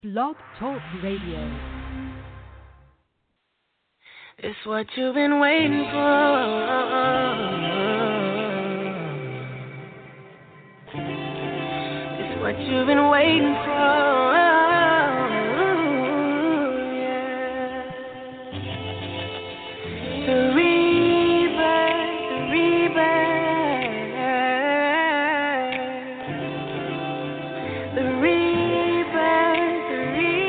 Blog Talk Radio. It's what you've been waiting for. It's what you've been waiting for. Yeah. The rebirth, the rebirth, the rebirth, the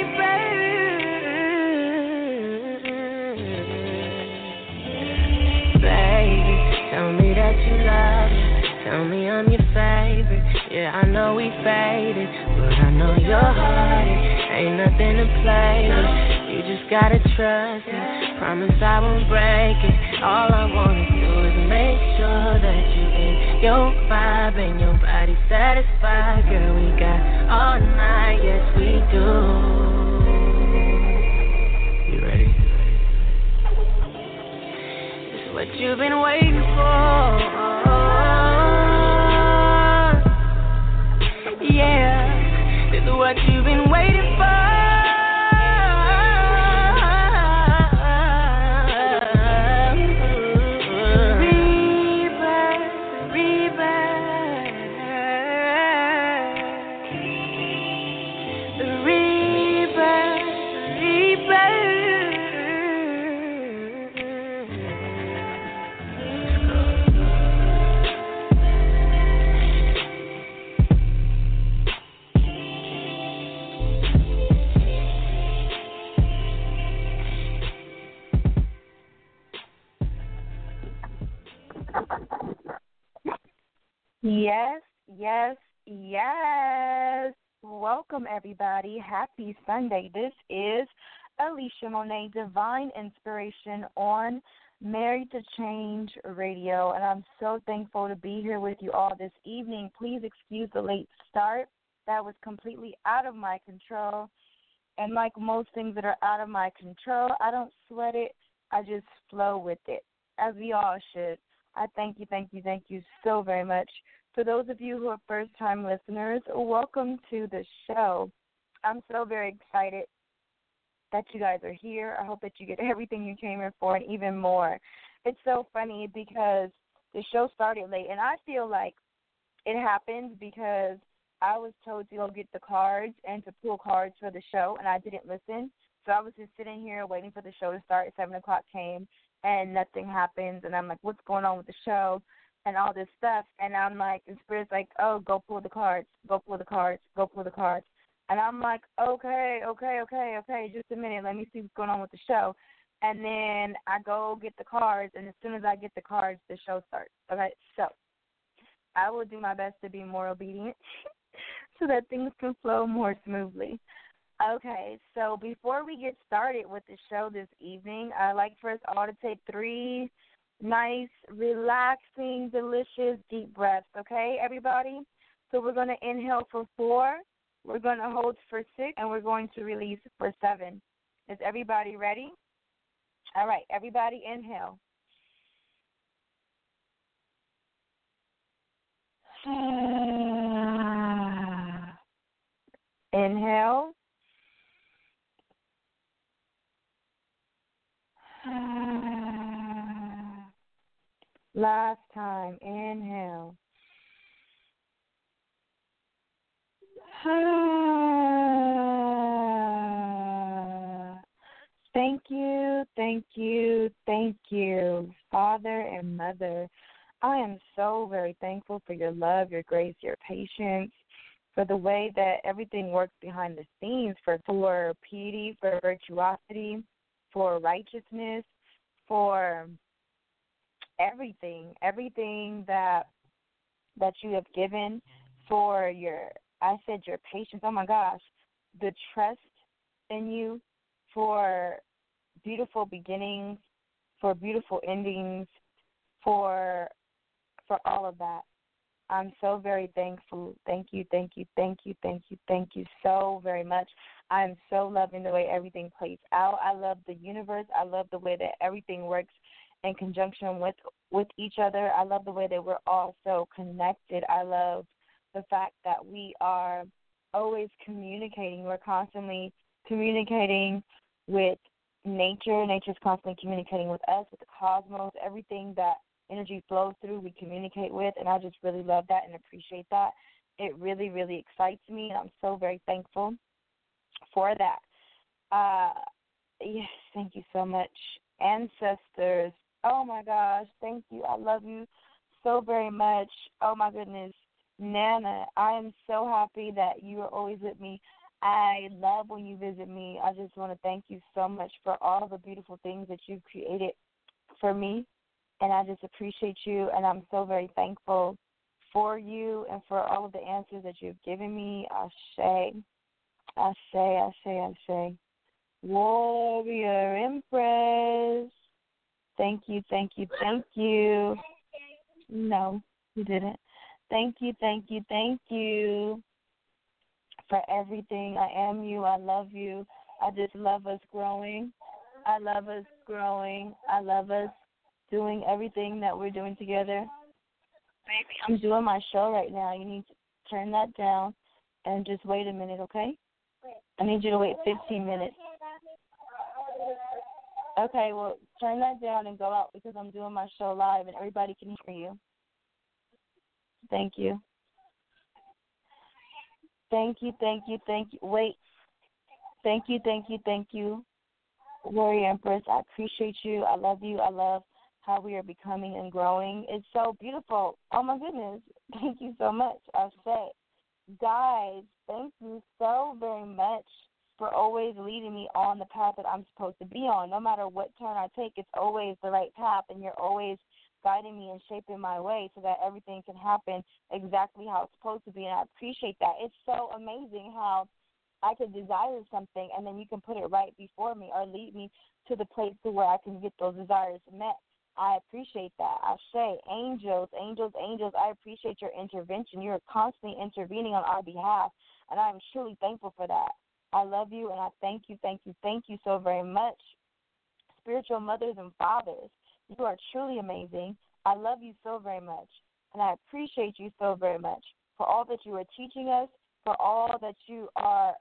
rebirth. Baby, tell me that you love me. Tell me I'm your favorite. Yeah, I know we faded, but I know your heart ain't nothing to play with. You just gotta trust me. Promise I won't break it. All I wanna do is make sure that you in your vibe and your body satisfied. Girl, we got all night, yes we do. You ready? It's what you've been waiting for. Yeah, this is what you've been waiting for. Rebirth, rebirth, the rebirth, Yes, yes, yes. Welcome, everybody. Happy Sunday. This is Alicia Monet, Divine Inspiration on Married to Change Radio, and I'm so thankful to be here with you all this evening. Please excuse the late start. That was completely out of my control, and like most things that are out of my control, I don't sweat it. I just flow with it, as we all should. I thank you so very much. For those of you who are first-time listeners, welcome to the show. I'm so very excited that you guys are here. I hope that you get everything you came here for and even more. It's so funny because the show started late, and I feel like it happened because I was told to go get the cards and to pull cards for the show, and I didn't listen. So I was just sitting here waiting for the show to start. 7 o'clock came, and nothing happens. And I'm like, what's going on with the show and all this stuff? And I'm like, the Spirit's like, oh, go pull the cards, go pull the cards, go pull the cards. And I'm like, okay, just a minute. Let me see what's going on with the show. And then I go get the cards, and as soon as I get the cards, the show starts. Okay, so I will do my best to be more obedient so that things can flow more smoothly. Okay, so before we get started with the show this evening, I'd like for us all to take 3 nice, relaxing, delicious, deep breaths, okay, everybody? So we're going to inhale for 4, we're going to hold for 6, and we're going to release for 7. Is everybody ready? All right, everybody inhale. Inhale. Last time, inhale. Thank you, Father and Mother. I am so very thankful for your love, your grace, your patience, for the way that everything works behind the scenes, for piety, for virtuosity, for righteousness, for everything that you have given, for your patience, oh my gosh, the trust in you, for beautiful beginnings, for beautiful endings, for all of that. I'm so very thankful. Thank you so very much. I'm so loving the way everything plays out. I love the universe. I love the way that everything works in conjunction with each other. I love the way that we're all so connected. I love the fact that we are always communicating. We're constantly communicating with nature. Nature's constantly communicating with us, with the cosmos. Everything that energy flows through, we communicate with, and I just really love that and appreciate that. It really, really excites me, and I'm so very thankful for that. Yes, thank you so much. Ancestors, oh my gosh, thank you. I love you so very much. Oh my goodness. Nana, I am so happy that you are always with me. I love when you visit me. I just want to thank you so much for all the beautiful things that you've created for me, and I just appreciate you, and I'm so very thankful for you and for all of the answers that you've given me. Ashe, Ashe, Ashe, Ashe. Warrior Empress. Thank you, thank you, thank you. No, you didn't. Thank you, thank you, thank you for everything. I am you. I love you. I just love us growing. I love us growing. I love us doing everything that we're doing together. Baby, I'm doing my show right now. You need to turn that down and just wait a minute, okay? I need you to wait 15 minutes. Okay, well, turn that down and go out because I'm doing my show live and everybody can hear you. Thank you. Thank you, thank you, thank you. Wait. Thank you, thank you, thank you. Warrior Empress, I appreciate you. I love you. I love how we are becoming and growing. It's so beautiful. Oh, my goodness. Thank you so much. I say, guys, thank you so very much for always leading me on the path that I'm supposed to be on. No matter what turn I take, it's always the right path, and you're always guiding me and shaping my way so that everything can happen exactly how it's supposed to be, and I appreciate that. It's so amazing how I could desire something, and then you can put it right before me or lead me to the place to where I can get those desires met. I appreciate that. I say, angels, angels, angels, I appreciate your intervention. You're constantly intervening on our behalf, and I am truly thankful for that. I love you, and I thank you, thank you, thank you so very much. Spiritual mothers and fathers, you are truly amazing. I love you so very much, and I appreciate you so very much for all that you are teaching us, for all that you are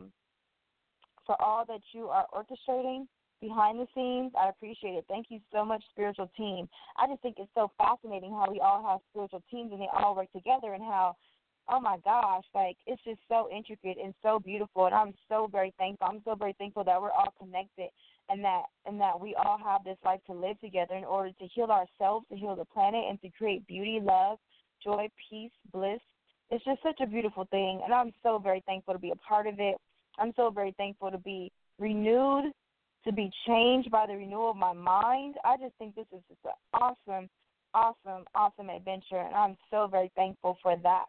orchestrating behind the scenes. I appreciate it. Thank you so much, spiritual team. I just think it's so fascinating how we all have spiritual teams and they all work together, and how, oh my gosh, like it's just so intricate and so beautiful, and I'm so very thankful. I'm so very thankful that we're all connected and that we all have this life to live together in order to heal ourselves, to heal the planet, and to create beauty, love, joy, peace, bliss. It's just such a beautiful thing, and I'm so very thankful to be a part of it. I'm so very thankful to be renewed, to be changed by the renewal of my mind. I just think this is just an awesome, awesome, awesome adventure, and I'm so very thankful for that.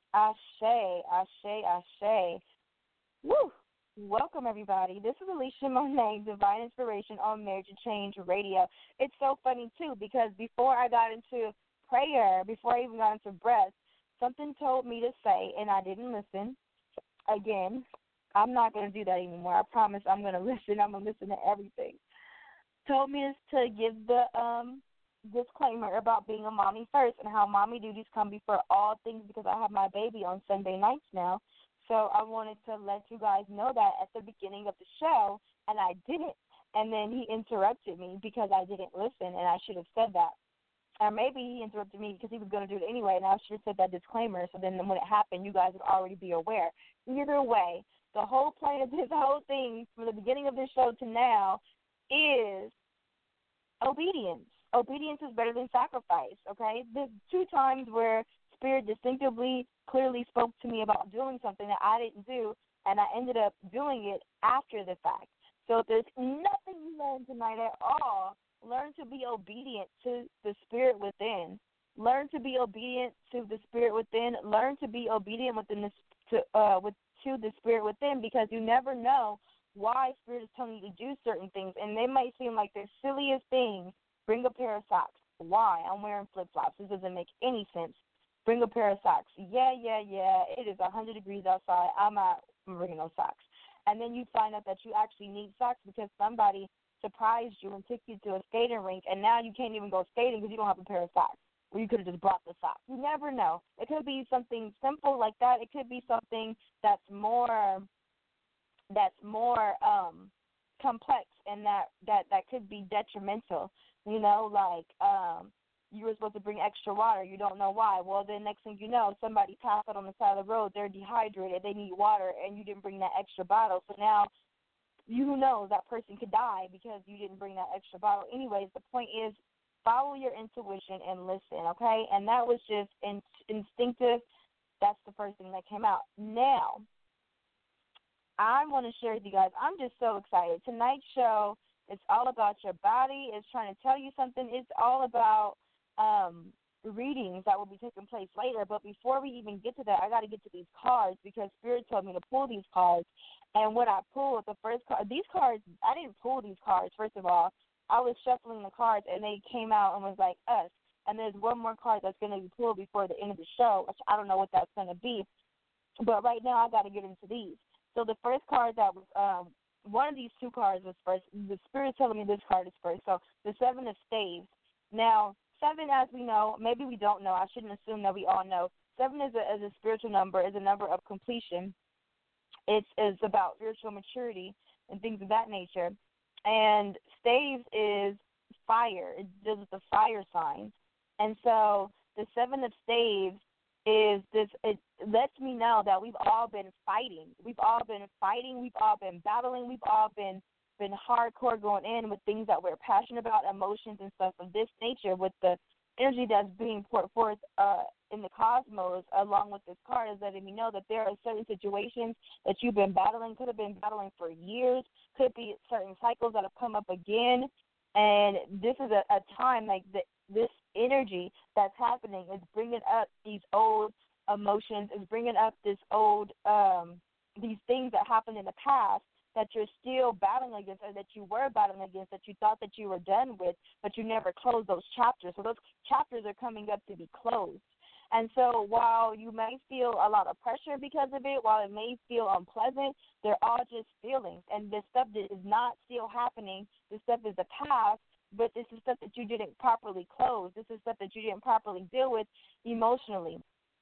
Ashe, ashe, ashe. Woo! Welcome, everybody. This is Alicia Monet, Divine Inspiration on Marriage and Change Radio. It's so funny, too, because before I got into prayer, before I even got into breath, something told me to say, and I didn't listen. Again, I'm not going to do that anymore. I promise I'm going to listen. I'm going to listen to everything. Told me to give the disclaimer about being a mommy first and how mommy duties come before all things because I have my baby on Sunday nights now. So I wanted to let you guys know that at the beginning of the show, and I didn't. And then he interrupted me because I didn't listen, and I should have said that. Or maybe he interrupted me because he was going to do it anyway, and I should have said that disclaimer, so then when it happened, you guys would already be aware. Either way, the whole point of this whole thing from the beginning of this show to now is obedience. Obedience is better than sacrifice, okay? There's 2 times where Spirit distinctively, clearly spoke to me about doing something that I didn't do, and I ended up doing it after the fact. So if there's nothing you learned tonight at all, learn to be obedient to the Spirit within. Learn to be obedient to the Spirit within. Learn to be obedient to the Spirit within, because you never know why Spirit is telling you to do certain things, and they might seem like the silliest things. Bring a pair of socks. Why? I'm wearing flip-flops. This doesn't make any sense. Bring a pair of socks. Yeah. It is 100 degrees outside. I'm not bringing no socks. And then you find out that you actually need socks because somebody surprised you and took you to a skating rink, and now you can't even go skating because you don't have a pair of socks. where you could have just brought the socks. You never know. It could be something simple like that. It could be something that's more complex, and that could be detrimental. You know, like you were supposed to bring extra water. You don't know why. Well, then next thing you know, somebody passed out on the side of the road. They're dehydrated. They need water, and you didn't bring that extra bottle. So now, who knows, that person could die because you didn't bring that extra bottle. Anyways, the point is, follow your intuition and listen, okay? And that was just instinctive. That's the first thing that came out. Now, I want to share with you guys, I'm just so excited. Tonight's show, it's all about your body. It's trying to tell you something. It's all about readings that will be taking place later. But before we even get to that, I got to get to these cards because Spirit told me to pull these cards. And when I pulled the first card, these cards, I didn't pull these cards, first of all. I was shuffling the cards, and they came out and was like, us. And there's one more card that's going to be pulled before the end of the show, which I don't know what that's going to be. But right now I got to get into these. So the first card that was one of these two cards was first. The Spirit's telling me this card is first. So the Seven of Staves. Now, 7, as we know, maybe we don't know. I shouldn't assume that we all know. 7 is a spiritual number, is a number of completion. It's about spiritual maturity and things of that nature. And Staves is fire. It deals with the fire signs. And so the 7 of Staves is this. It lets me know that we've all been fighting. We've all been fighting. We've all been battling. We've all been hardcore going in with things that we're passionate about, emotions and stuff of this nature, with the energy that's being poured forth in the cosmos, along with this card, is letting me know that there are certain situations that you've been battling, could have been battling for years, could be certain cycles that have come up again, and this is a time like this energy that's happening is bringing up these old emotions, is bringing up this old these things that happened in the past that you're still battling against, or that you were battling against, that you thought that you were done with, but you never closed those chapters. So those chapters are coming up to be closed. And so while you may feel a lot of pressure because of it, while it may feel unpleasant, they're all just feelings. And this stuff that is not still happening, this stuff is the past, but this is stuff that you didn't properly close. This is stuff that you didn't properly deal with emotionally.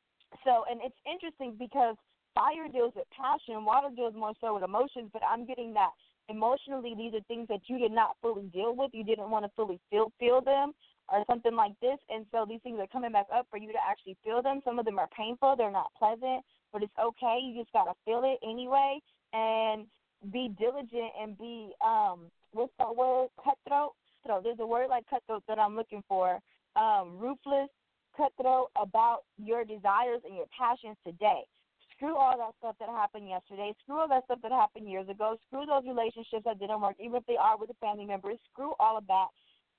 So, and it's interesting because fire deals with passion, water deals more so with emotions, but I'm getting that emotionally these are things that you did not fully deal with. You didn't want to fully feel them or something like this, and so these things are coming back up for you to actually feel them. Some of them are painful. They're not pleasant, but it's okay. You just got to feel it anyway and be diligent and be, what's that word, cutthroat? So there's a word like cutthroat that I'm looking for, ruthless, cutthroat about your desires and your passions today. Screw all that stuff that happened yesterday. Screw all that stuff that happened years ago. Screw those relationships that didn't work, even if they are with a family member. Screw all of that.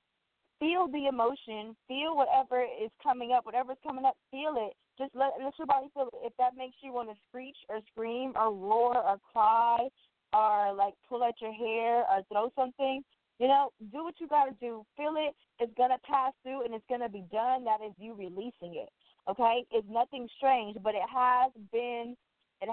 Feel the emotion. Feel whatever is coming up. Whatever's coming up, feel it. Just let your body feel it. If that makes you want to screech or scream or roar or cry or, like, pull at your hair or throw something, you know, do what you got to do. Feel it. It's going to pass through and it's going to be done. That is you releasing it. Okay, it's nothing strange, but it has been, or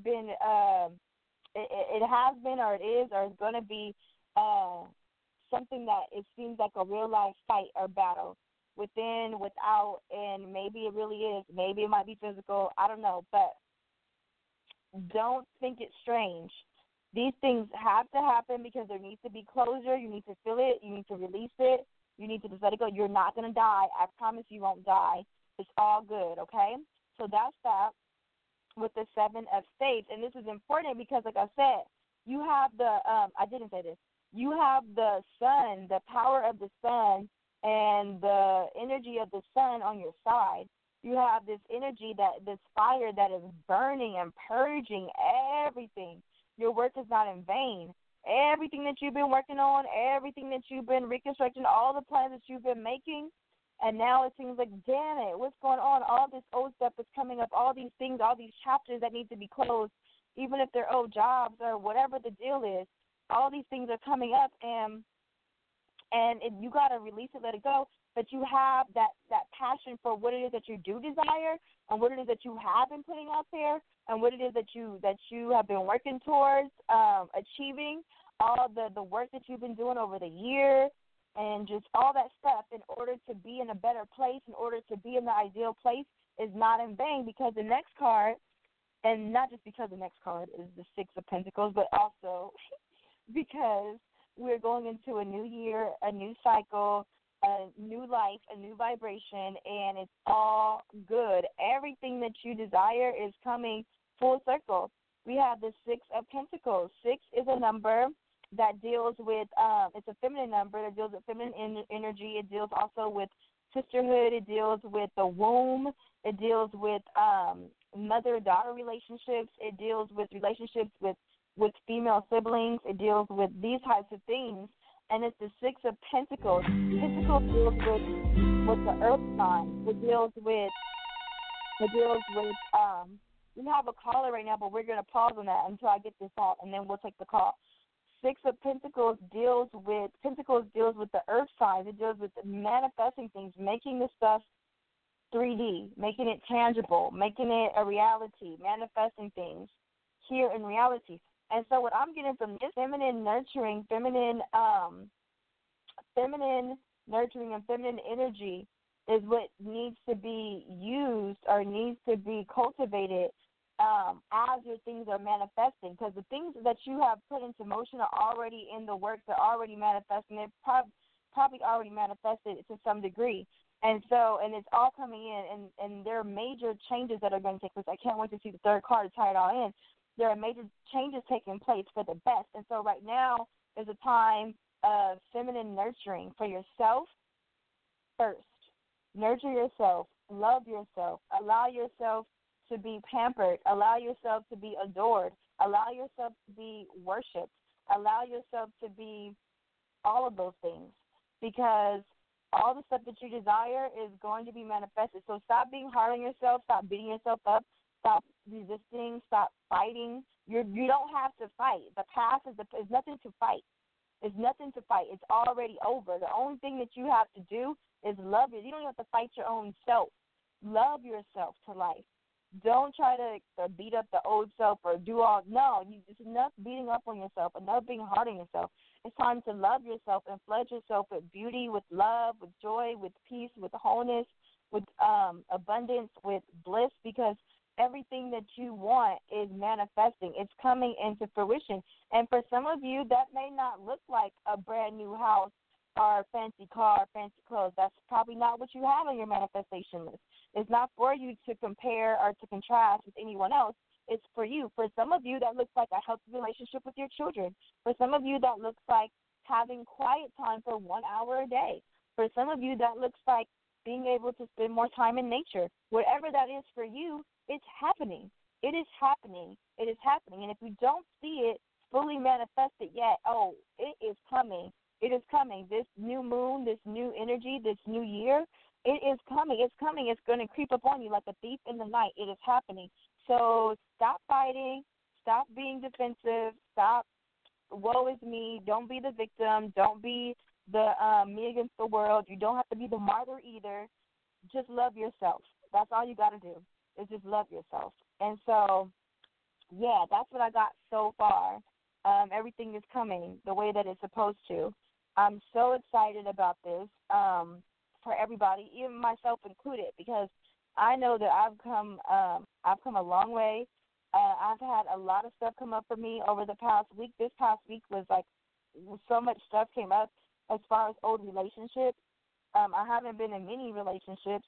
it is, or it's going to be something that it seems like a real life fight or battle within, without, and maybe it really is. Maybe it might be physical. I don't know, but don't think it's strange. These things have to happen because there needs to be closure. You need to feel it. You need to release it. You need to just let it go. You're not going to die. I promise you won't die. It's all good, okay? So that's that with the 7 of Spades. And this is important because, like I said, you have the, I didn't say this, you have the sun, the power of the sun and the energy of the sun on your side. You have this energy, this fire that is burning and purging everything. Your work is not in vain. Everything that you've been working on, everything that you've been reconstructing, all the plans that you've been making, and now it seems like, damn it, what's going on? All this old stuff is coming up, all these things, all these chapters that need to be closed, even if they're old jobs or whatever the deal is, all these things are coming up, and you got to release it, let it go. But you have that passion for what it is that you do desire and what it is that you have been putting out there and what it is that you have been working towards achieving, all the work that you've been doing over the year. and just all that stuff in order to be in a better place, in order to be in the ideal place, is not in vain, because the next card, and not just because the next card is the Six of Pentacles, but also because we're going into a new year, a new cycle, a new life, a new vibration, and it's all good. Everything that you desire is coming full circle. We have the Six of Pentacles. Six is a number that deals with, it's a feminine number that deals with feminine energy. It deals also with sisterhood. It deals with the womb. It deals with mother-daughter relationships. It deals with relationships with female siblings. It deals with these types of things. And it's the Six of Pentacles. Pentacles deals with the earth sign. It deals with we have a caller right now, but we're going to pause on that until I get this out, and then we'll take the call. Six of Pentacles deals with the earth signs. It deals with manifesting things, making the stuff 3D, making it tangible, making it a reality, manifesting things here in reality. And so what I'm getting from this feminine nurturing, feminine nurturing and feminine energy is what needs to be used or needs to be cultivated as your things are manifesting, because the things that you have put into motion are already in the works, they're already manifesting. They're probably already manifested to some degree. And it's all coming in, and there are major changes that are going to take place. I can't wait to see the third card to tie it all in. There are major changes taking place for the best. And so right now is a time of feminine nurturing for yourself first. Nurture yourself. Love yourself. Allow yourself to be pampered. Allow yourself to be adored. Allow yourself to be worshipped. Allow yourself to be all of those things, because all the stuff that you desire is going to be manifested. So stop being hard on yourself. Stop beating yourself up. Stop resisting. Stop fighting. You don't have to fight. The past is nothing to fight. It's nothing to fight. It's already over. The only thing that you have to do is love it. You don't have to fight your own self. Love yourself to life. Don't try to beat up the old self or do all. No, it's enough beating up on yourself, enough being hard on yourself. It's time to love yourself and flood yourself with beauty, with love, with joy, with peace, with wholeness, with abundance, with bliss, because everything that you want is manifesting. It's coming into fruition. And for some of you, that may not look like a brand new house or a fancy car, fancy clothes. That's probably not what you have on your manifestation list. It's not for you to compare or to contrast with anyone else. It's for you. For some of you, that looks like a healthy relationship with your children. For some of you, that looks like having quiet time for 1 hour a day. For some of you, that looks like being able to spend more time in nature. Whatever that is for you, it's happening. It is happening. It is happening. And if you don't see it fully manifested yet, it is coming. It is coming. This new moon, this new energy, this new year, it is coming. It's coming. It's going to creep up on you like a thief in the night. It is happening. So stop fighting. Stop being defensive. Stop, woe is me. Don't be the victim. Don't be the me against the world. You don't have to be the martyr either. Just love yourself. That's all you got to do is just love yourself. And so, yeah, that's what I got so far. Everything is coming the way that it's supposed to. I'm so excited about this for everybody, even myself included, because I know that I've come a long way. I've had a lot of stuff come up for me over the past week. This past week was like so much stuff came up as far as old relationships. I haven't been in many relationships,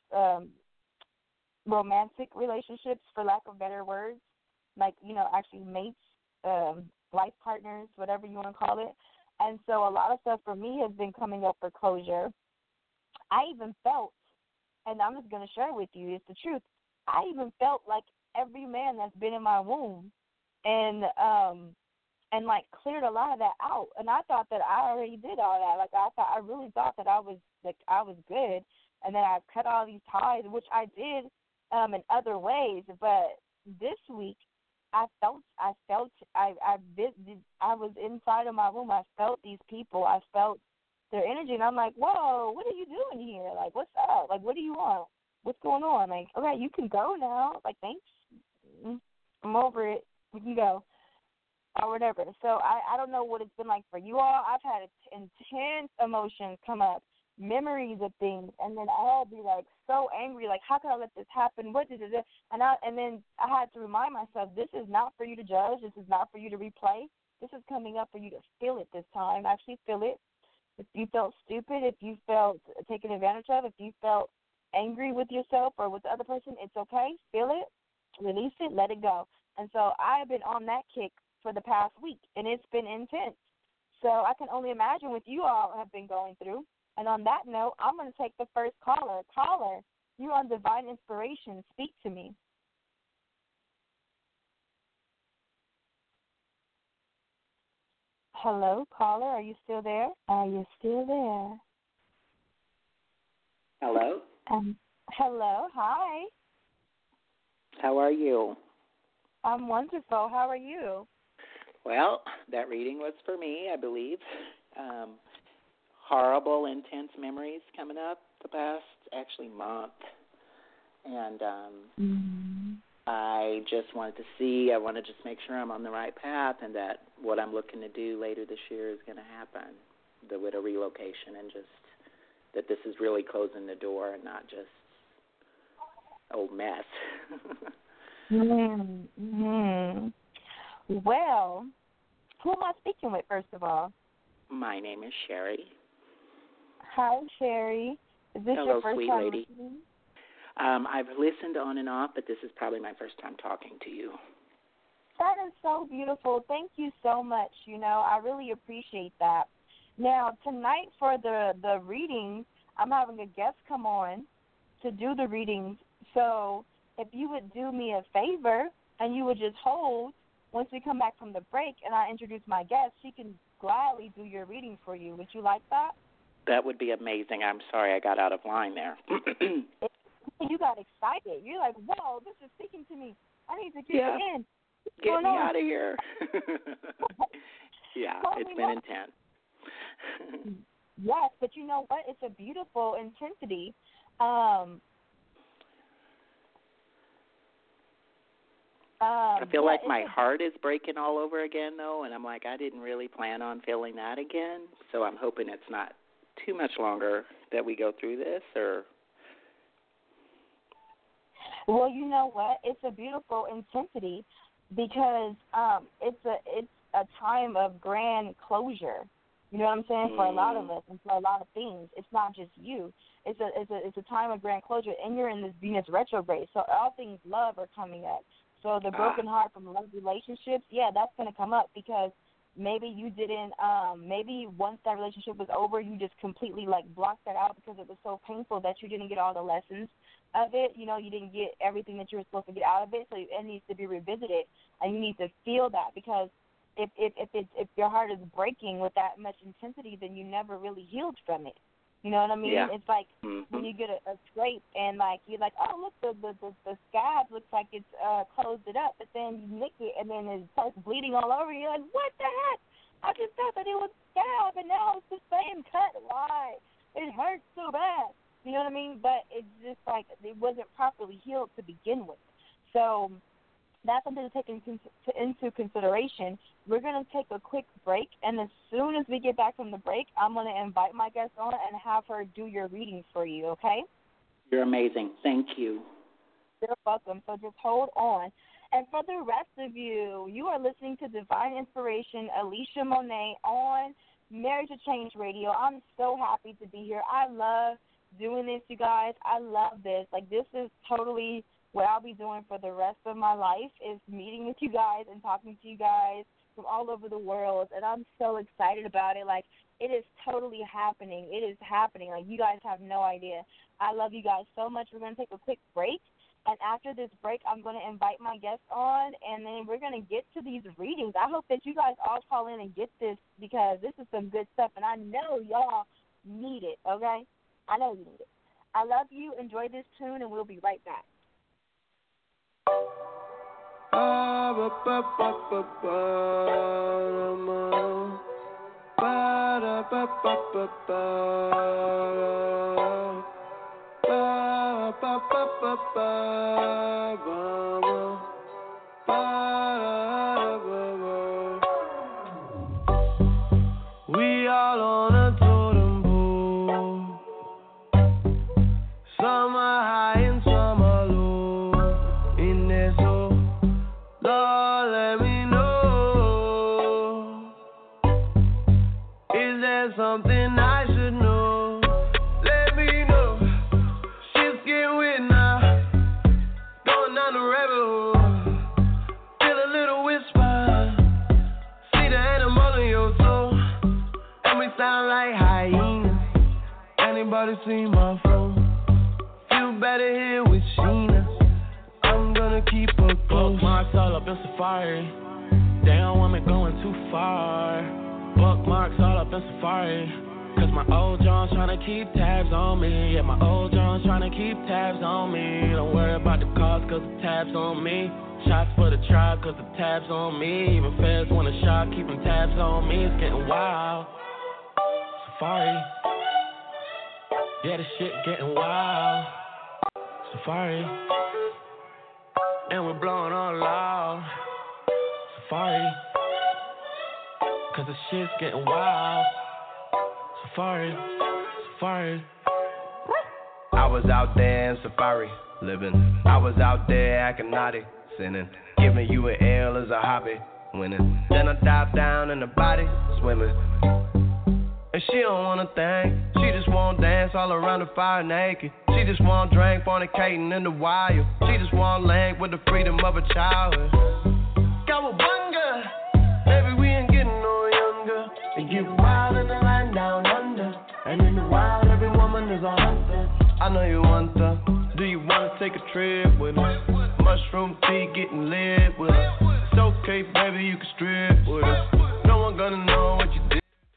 romantic relationships, for lack of better words, like, actually mates, life partners, whatever you want to call it. And so a lot of stuff for me has been coming up for closure. I even felt, and I'm just going to share with you, it's the truth, I even felt like every man that's been in my womb and like cleared a lot of that out. And I thought that I already did all that. Like I really thought that I was good, and then I cut all these ties, which I did in other ways. But this week, I was inside of my room. I felt these people. I felt their energy, and I'm like, whoa, what are you doing here? Like, what's up? Like, what do you want? What's going on? Like, okay, you can go now. Like, thanks. I'm over it. We can go. or whatever. So I don't know what it's been like for you all. I've had intense emotions come up, memories of things, and then I'll be like so angry, like how could I let this happen? What did it? And then I had to remind myself, this is not for you to judge. This is not for you to replay. This is coming up for you to feel it this time. Actually feel it. If you felt stupid, if you felt taken advantage of, if you felt angry with yourself or with the other person, it's okay. Feel it, release it, let it go. And so I've been on that kick for the past week, and it's been intense. So I can only imagine what you all have been going through. And on that note, I'm going to take the first caller. Caller, you're on Divine Inspiration. Speak to me. Hello, caller. Are you still there? Are you still there? Hello. Hello. Hi. How are you? I'm wonderful. How are you? Well, that reading was for me, I believe. Horrible, intense memories coming up the past, actually, month. And I just wanted to see, I want to just make sure I'm on the right path and that what I'm looking to do later this year is going to happen, with a relocation, and just that this is really closing the door and not just old mess. Mm-hmm. Well, who am I speaking with, first of all? My name is Sherry. Hi, Sherry. Is this Hello, your first sweet time lady. listening? I've listened on and off, but this is probably my first time talking to you. That is so beautiful. Thank you so much. I really appreciate that. Now, tonight for the readings, I'm having a guest come on to do the readings. So if you would do me a favor and you would just hold once we come back from the break and I introduce my guest, she can gladly do your reading for you. Would you like that? That would be amazing. I'm sorry I got out of line there. You got excited. You're like, whoa, this is speaking to me. I need to get in. What's Get me on? out of here. Yeah, it's been intense. Yes, but you know what? It's a beautiful intensity. I feel like my heart is breaking all over again, though, and I'm like, I didn't really plan on feeling that again, so I'm hoping it's not too much longer that we go through this, or... Well, you know what? It's a beautiful intensity because it's a time of grand closure. You know what I'm saying? For a lot of us and for a lot of things, it's not just you. It's a time of grand closure, and you're in this Venus retrograde, so all things love are coming up. So the broken heart from love relationships, yeah, that's going to come up because maybe you didn't, maybe once that relationship was over, you just completely, blocked that out because it was so painful that you didn't get all the lessons of it. You didn't get everything that you were supposed to get out of it, so it needs to be revisited, and you need to feel that because if your heart is breaking with that much intensity, then you never really healed from it. You know what I mean? Yeah. It's like when you get a scrape and you're like, oh look, the scab looks like it's closed it up, but then you nick it and then it starts bleeding all over you. You're like, what the heck? I just thought that it was scab and now it's the same cut. Why? It hurts so bad. You know what I mean? But it's just like it wasn't properly healed to begin with. So that's something to take into consideration. We're going to take a quick break, and as soon as we get back from the break, I'm going to invite my guest on and have her do your readings for you, okay? You're amazing. Thank you. You're welcome. So just hold on. And for the rest of you, you are listening to Divine Inspiration, Alicia Monet on Married to Change Radio. I'm so happy to be here. I love doing this, you guys. I love this. This is totally what I'll be doing for the rest of my life is meeting with you guys and talking to you guys from all over the world, and I'm so excited about it. It is totally happening. It is happening. You guys have no idea. I love you guys so much. We're going to take a quick break, and after this break, I'm going to invite my guest on, and then we're going to get to these readings. I hope that you guys all call in and get this because this is some good stuff, and I know y'all need it, okay? I know you need it. I love you. Enjoy this tune, and we'll be right back. We all on a totem pole. Some are high and some are low. In there, so Lord, let me know. Is there something I should know? Let me know. Shit's getting weird now. Going down the rabbit hole. Feel a little whisper. See the animal in your soul. And we sound like hyenas. Anybody see my phone? Feel better here with Sheena. I'm gonna keep her close. Bookmarks all up in Safari. Damn women going too far. Bookmarks all up in Safari. Cause my old John's tryna keep tabs on me. Yeah, my old John's tryna keep tabs on me. Don't worry about the cost cause the tabs on me. Shots for the tribe cause the tabs on me. Even feds want a shot, keeping tabs on me. It's getting wild. Safari. Yeah, the shit getting wild. Safari. And we're blowing all loud. Safari. Cause the shit's getting wild. Safari. Safari. I was out there in Safari, living. I was out there acting naughty, sinning. Giving you an L as a hobby, winning. Then I dive down in the body, swimming. And she don't want a thing. She just want dance all around the fire naked. She just want drink, fornicating in the wild. She just want land with the freedom of a child. Cowabunga, baby, we ain't getting no younger. And get wild in the land down under. And in the wild, every woman is a hunter. I know you want her. Do you wanna take a trip with her? Mushroom tea, getting lit with her. It's okay, baby, you can strip with her. No one gonna know what you did.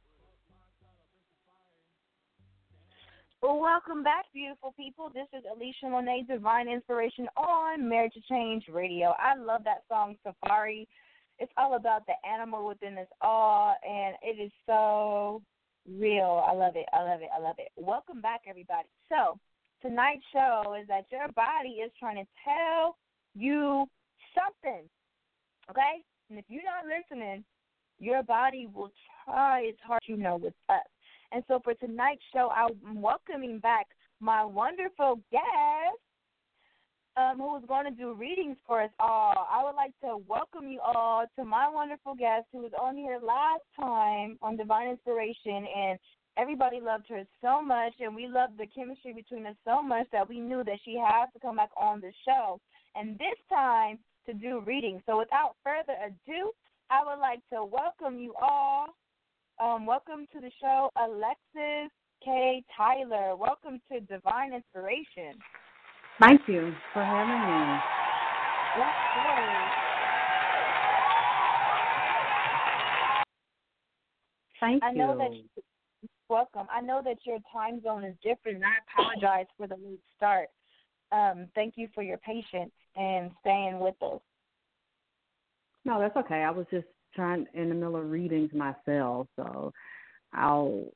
Well, welcome back, beautiful people. This is Alicia Monet, Divine Inspiration on Married to Change Radio. I love that song, Safari. It's all about the animal within us all, and it is so real. I love it. I love it. I love it. Welcome back, everybody. So tonight's show is that your body is trying to tell you something, okay? And if you're not listening, your body will try its hard, with us. And so for tonight's show, I'm welcoming back my wonderful guest who is going to do readings for us all. I would like to welcome you all to my wonderful guest who was on here last time on Divine Inspiration, and everybody loved her so much, and we loved the chemistry between us so much that we knew that she had to come back on the show, and this time to do readings. So without further ado, I would like to welcome you all. Welcome to the show, Alexis K. Tyler. Welcome to Divine Inspiration. Thank you for having me. Of course. Thank you. Welcome. I know that your time zone is different, and I apologize for the late start. Thank you for your patience and staying with us. No, that's okay. I was just trying in the middle of readings myself, so I'll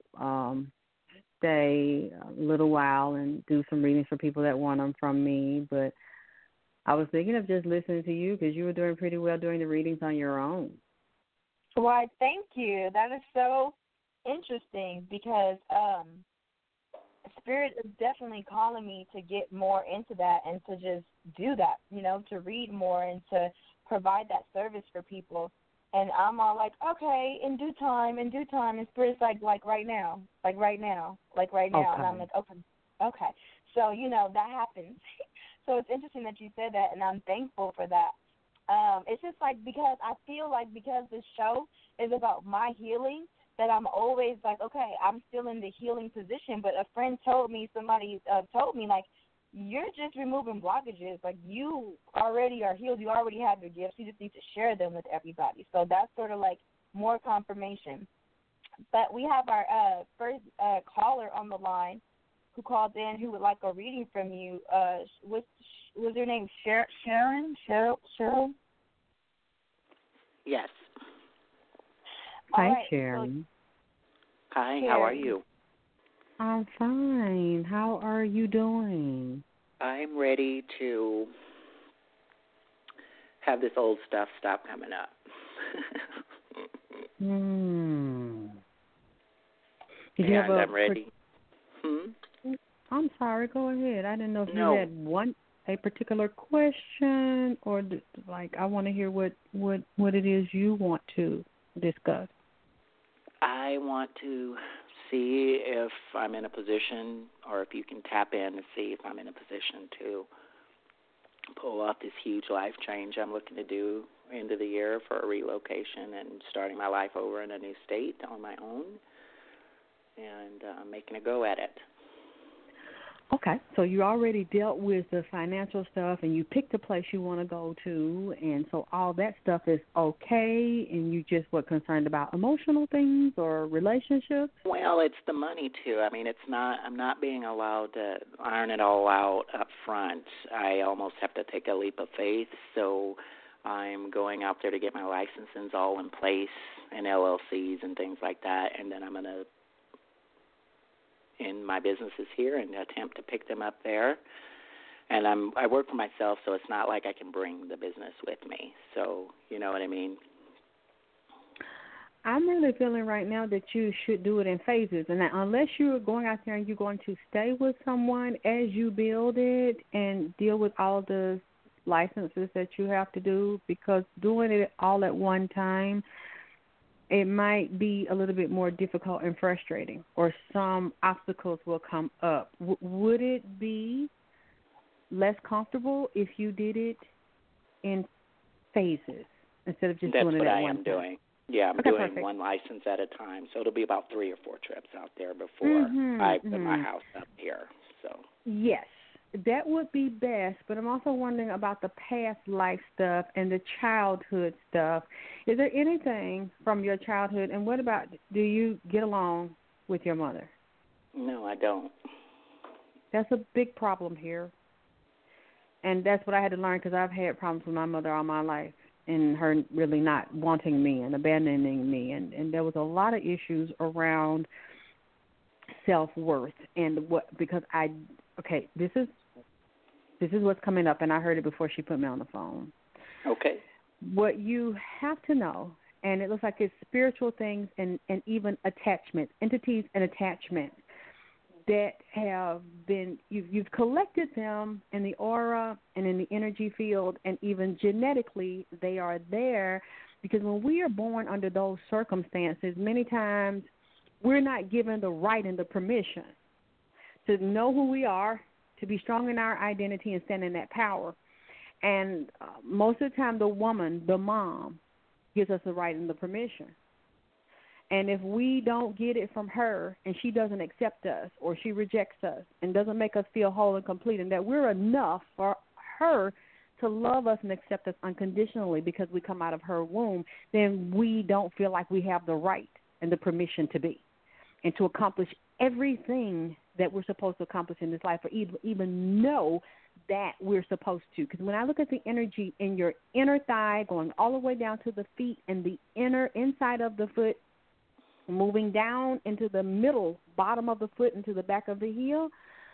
stay a little while and do some readings for people that want them from me. But I was thinking of just listening to you because you were doing pretty well doing the readings on your own. Why, thank you. That is so interesting because Spirit is definitely calling me to get more into that and to just do that, to read more and to provide that service for people. And I'm all like, okay, in due time. And Spirit's like right now. Okay. And I'm like, okay. So, that happens. So it's interesting that you said that, and I'm thankful for that. It's just like because I feel like because this show is about my healing, that I'm always like, okay, I'm still in the healing position. But a friend told me, somebody told me, like, you're just removing blockages. Like, you already are healed. You already have your gifts. You just need to share them with everybody. So that's sort of like more confirmation. But we have our first caller on the line who called in who would like a reading from you. Was her name Sharon? Cheryl? Yes. Hi, right, Sharon. So, hi, how are you? I'm fine. How are you doing? I'm ready to have this old stuff stop coming up. And I'm ready. I'm sorry. Go ahead. I didn't know if No. you had a particular question, or I want to hear what it is you want to discuss. I want to see if I'm in a position, or if you can tap in to see if I'm in a position to pull off this huge life change I'm looking to do end of the year for a relocation and starting my life over in a new state on my own and making a go at it. Okay, so you already dealt with the financial stuff, and you picked the place you want to go to, and so all that stuff is okay, and you just concerned about emotional things or relationships? Well, it's the money too. I mean, I'm not being allowed to iron it all out up front. I almost have to take a leap of faith, so I'm going out there to get my licenses all in place and LLCs and things like that, and then I'm going to in my businesses here and attempt to pick them up there. And I work for myself, so it's not like I can bring the business with me. So, you know what I mean? I'm really feeling right now that you should do it in phases. And that unless you're going out there and you're going to stay with someone as you build it and deal with all the licenses that you have to do, because doing it all at one time, it might be a little bit more difficult and frustrating, or some obstacles will come up. Would it be less comfortable if you did it in phases instead of just doing it at one time? That's what I am doing. Yeah, I'm doing perfect. one license at a time, so it'll be about 3 or 4 trips out there before I put my house up here. So yes, that would be best, but I'm also wondering about the past life stuff and the childhood stuff. Is there anything from your childhood, and what about, do you get along with your mother? No, I don't. That's a big problem here, and that's what I had to learn, because I've had problems with my mother all my life, and her really not wanting me and abandoning me, and there was a lot of issues around self-worth, and this is what's coming up, and I heard it before she put me on the phone. Okay. What you have to know, and it looks like it's spiritual things and even attachments, entities and attachments that have been, you've collected them in the aura and in the energy field, and even genetically they are there, because when we are born under those circumstances, many times we're not given the right and the permission to know who we are, to be strong in our identity and stand in that power. And most of the time the woman, the mom, gives us the right and the permission. And if we don't get it from her and she doesn't accept us, or she rejects us and doesn't make us feel whole and complete and that we're enough for her to love us and accept us unconditionally because we come out of her womb, then we don't feel like we have the right and the permission to be and to accomplish everything that we're supposed to accomplish in this life, or even know that we're supposed to. Because when I look at the energy in your inner thigh going all the way down to the feet and the inside of the foot, moving down into the middle, bottom of the foot into the back of the heel,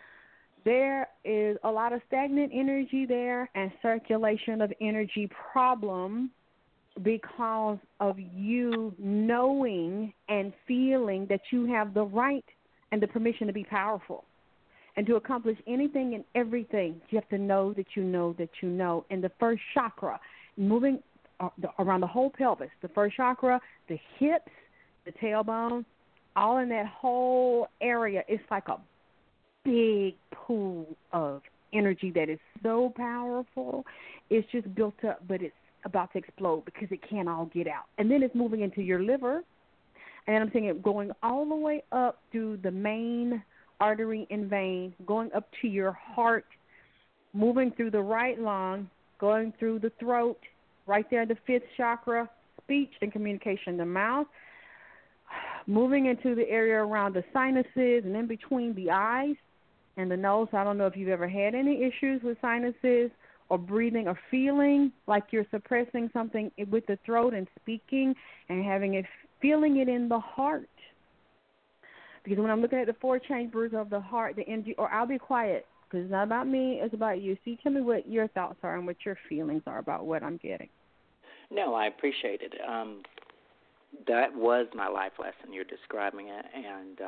there is a lot of stagnant energy there and circulation of energy problem because of you knowing and feeling that you have the right and the permission to be powerful and to accomplish anything and everything. You have to know that you know that you know. And the first chakra, moving around the whole pelvis, the first chakra, the hips, the tailbone, all in that whole area, it's like a big pool of energy that is so powerful. It's just built up, but it's about to explode because it can't all get out. And then it's moving into your liver, and I'm seeing it going all the way up through the main artery and vein, going up to your heart, moving through the right lung, going through the throat, right there, the fifth chakra, speech and communication, the mouth, moving into the area around the sinuses and in between the eyes and the nose. I don't know if you've ever had any issues with sinuses or breathing or feeling like you're suppressing something with the throat and speaking and having it, feeling it in the heart. Because when I'm looking at the 4 chambers of the heart, the energy, or I'll be quiet because it's not about me, it's about you. So you tell me what your thoughts are and what your feelings are about what I'm getting. No, I appreciate it. that was my life lesson. You're describing it, and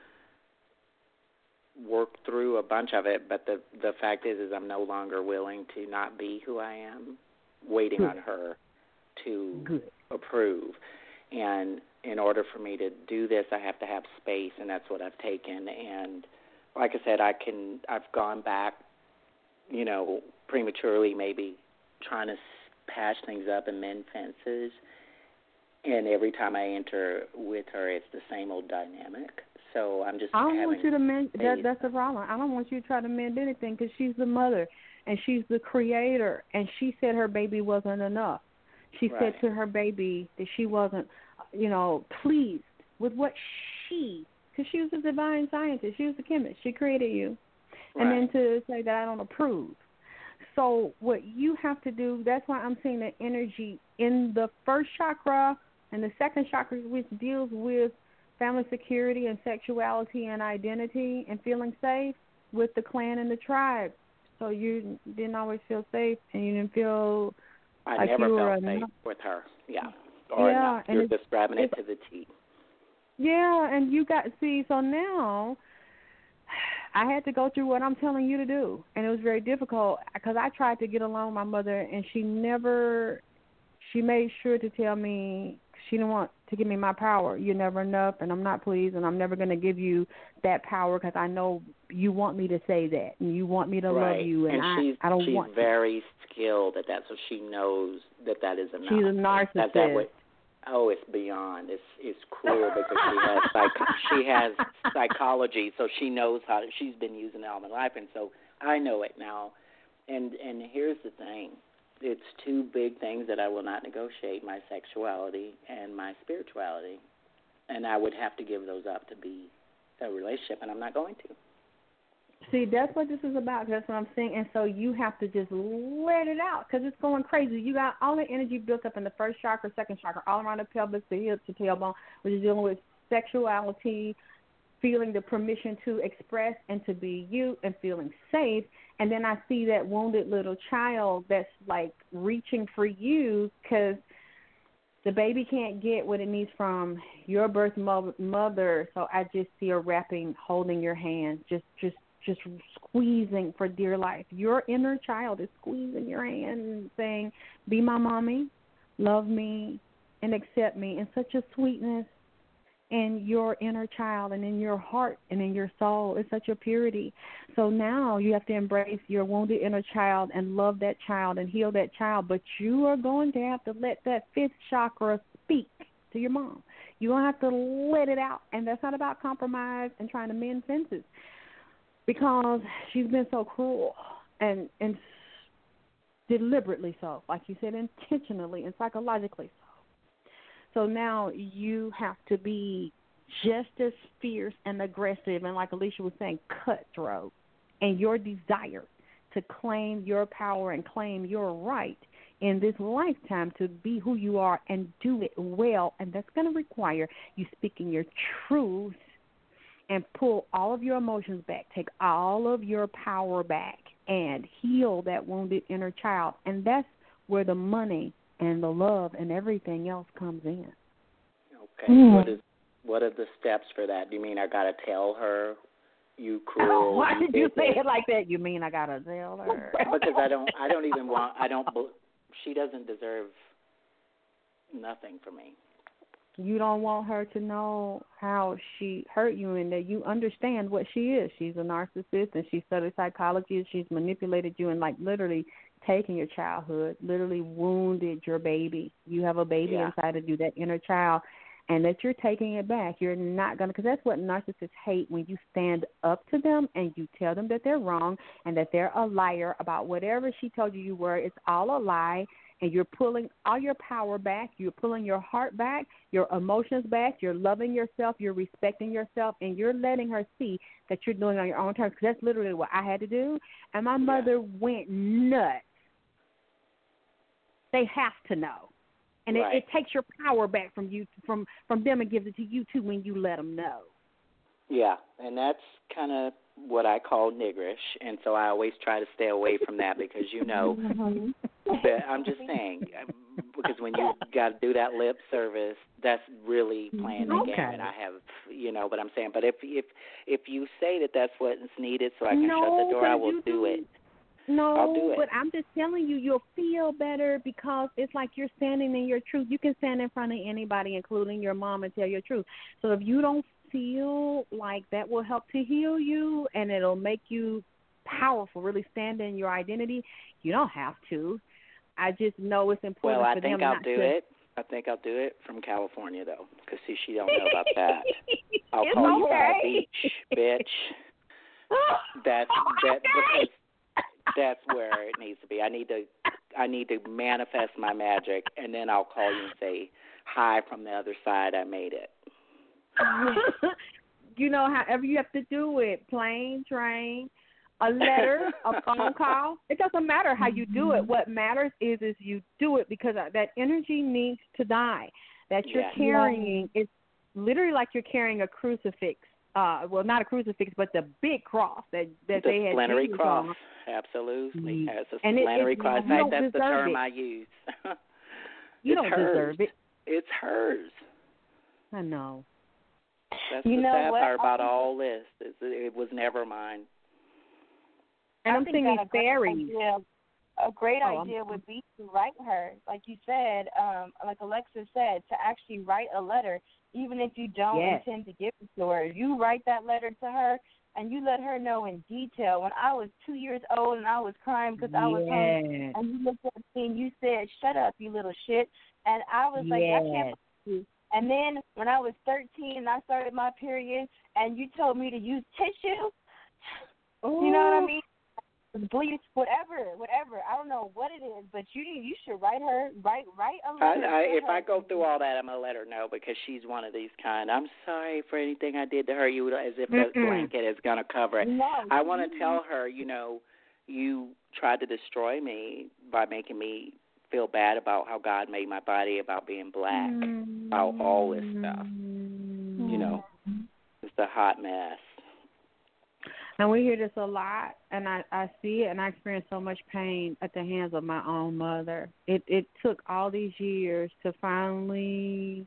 worked through a bunch of it. But the fact is I'm no longer willing to not be who I am, waiting on her to approve. And in order for me to do this, I have to have space, and that's what I've taken. And like I said, I've gone back, prematurely, maybe trying to patch things up and mend fences. And every time I enter with her, it's the same old dynamic. So I'm just. I don't want you to mend. That's the problem. I don't want you to try to mend anything because she's the mother and she's the creator. And she said her baby wasn't enough. She said to her baby that she wasn't, pleased with what because she was a divine scientist. She was a chemist. She created you. And then to say that I don't approve. So what you have to do, that's why I'm seeing the energy in the first chakra and the second chakra, which deals with family security and sexuality and identity and feeling safe with the clan and the tribe. So you didn't always feel safe and you didn't feel I never felt safe with her. Yeah. Or enough. You're describing it to the T. Yeah, and so now I had to go through what I'm telling you to do, and it was very difficult because I tried to get along with my mother, and she made sure to tell me she didn't want to give me my power. You're never enough, and I'm not pleased, and I'm never going to give you that power because I know you want me to say that, and you want me to love you, and I don't want. She's very skilled at that, so she knows that is enough. She's a narcissist. It's beyond. It's cruel because she has psychology, so she knows how. She's been using it all my life, and so I know it now. And here's the thing: it's two big things that I will not negotiate: my sexuality and my spirituality, and I would have to give those up to be a relationship, and I'm not going to. See, that's what this is about. That's what I'm saying. And so you have to just let it out because it's going crazy. You got all the energy built up in the first chakra, second chakra, all around the pelvis, the hips, the tailbone, which is dealing with sexuality, feeling the permission to express and to be you and feeling safe. And then I see that wounded little child that's like reaching for you because the baby can't get what it needs from your birth mother. So I just see her wrapping, holding your hand, just squeezing for dear life. Your inner child is squeezing your hand and saying, be my mommy, love me, and accept me, in such a sweetness in your inner child and in your heart and in your soul. It's such a purity. So now you have to embrace your wounded inner child and love that child and heal that child, but you are going to have to let that fifth chakra speak to your mom. You're going to have to let it out, and that's not about compromise and trying to mend fences. Because she's been so cruel and deliberately so, like you said, intentionally and psychologically so. So now you have to be just as fierce and aggressive and, like Alicia was saying, cutthroat. And your desire to claim your power and claim your right in this lifetime to be who you are and do it well. And that's going to require you speaking your truth and pull all of your emotions back, take all of your power back, and heal that wounded inner child. And that's where the money and the love and everything else comes in. Okay. What are the steps for that? Do you mean I got to tell her, you cruel? Why did you say it like that? You mean I got to tell her? Because she doesn't deserve nothing from me. You don't want her to know how she hurt you and that you understand what she is. She's a narcissist and she studied psychology and she's manipulated you and like literally taken your childhood, literally wounded your baby. You have a baby inside of you, that inner child, and that you're taking it back. You're not going to, because that's what narcissists hate, when you stand up to them and you tell them that they're wrong and that they're a liar about whatever she told you were. It's all a lie. And you're pulling all your power back. You're pulling your heart back, your emotions back. You're loving yourself. You're respecting yourself. And you're letting her see that you're doing it on your own terms. Because that's literally what I had to do. And my mother went nuts. They have to know. And it takes your power back from you, from them, and gives it to you, too, when you let them know. Yeah, and that's kind of what I call niggerish. And so I always try to stay away from that because, that I'm just saying, because when you got to do that lip service, that's really playing the game. And I have, you know what I'm saying. But if you say that that's what's needed, so I can shut the door, I will do it. No, I'll do it. But I'm just telling you, you'll feel better because it's like you're standing in your truth. You can stand in front of anybody, including your mom, and tell your truth. So if you don't feel like that will help to heal you and it'll make you powerful, really stand in your identity, you don't have to. I just know it's important for them not to. I think I'll do it from California, though, because, see, she don't know about that. I'll call you from the beach, bitch. That's where it needs to be. I need to manifest my magic, and then I'll call you and say, hi from the other side, I made it. You know, however you have to do it, plane, train, a letter, a phone call. It doesn't matter how you do it. What matters is you do it, because that energy needs to die. That you're carrying is literally like you're carrying a crucifix. Well, not a crucifix, but the big cross that they had. The splintery cross. On. Absolutely. It's a splintery cross. In fact, that's the term I use. You don't deserve it. It's hers. I know. That's the sad part about all this. It was never mine. And I'm thinking fairies. A great idea would be to write her, like you said, like Alexa said, to actually write a letter, even if you don't intend to give it to her. You write that letter to her, and you let her know in detail. When I was 2 years old and I was crying because I was hungry, and you looked at me and you said, "Shut up, you little shit," and I was like, "I can't believe you." And then when I was 13 and I started my period, and you told me to use tissue, you know what I mean? Bleach, whatever. I don't know what it is, but you should write her, write a letter. If I go through all that, I'm gonna let her know, because she's one of these kind. I'm sorry for anything I did to her. You as if a blanket is gonna cover it. No, I want to tell her, you know, you tried to destroy me by making me feel bad about how God made my body, about being black, about all this stuff. You know, it's a hot mess. And we hear this a lot, and I see it, and I experience so much pain at the hands of my own mother. It took all these years to finally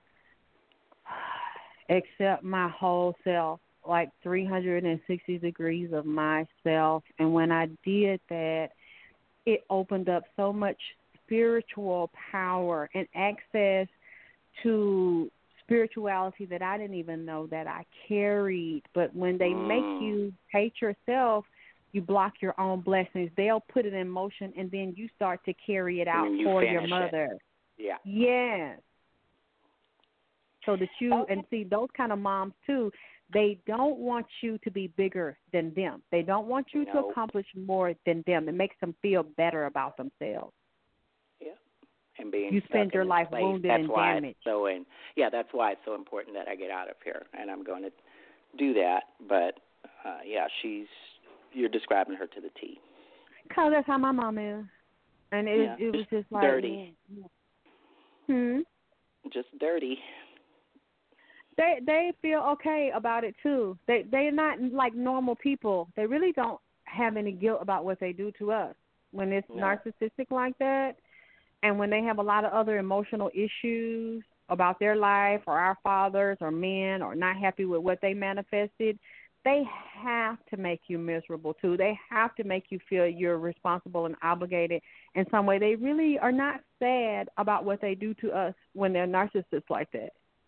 accept my whole self, like 360 degrees of myself. And when I did that, it opened up so much spiritual power and access to spirituality that I didn't even know that I carried. But when they make you hate yourself, you block your own blessings. They'll put it in motion, and then you start to carry it out for your mother. Yeah. Yes. So that you, and see, those kind of moms, too, they don't want you to be bigger than them. They don't want you to accomplish more than them. It makes them feel better about themselves. And being you spend your life place. wounded that's and why damaged. That's why it's so important that I get out of here, and I'm going to do that. But you're describing her to the T. Because that's how my mom is, and it was just like dirty. Just dirty. They feel okay about it too. They're not like normal people. They really don't have any guilt about what they do to us when it's narcissistic like that. And when they have a lot of other emotional issues about their life or our fathers or men or not happy with what they manifested, they have to make you miserable too. They have to make you feel you're responsible and obligated in some way. They really are not sad about what they do to us when they're narcissists like that.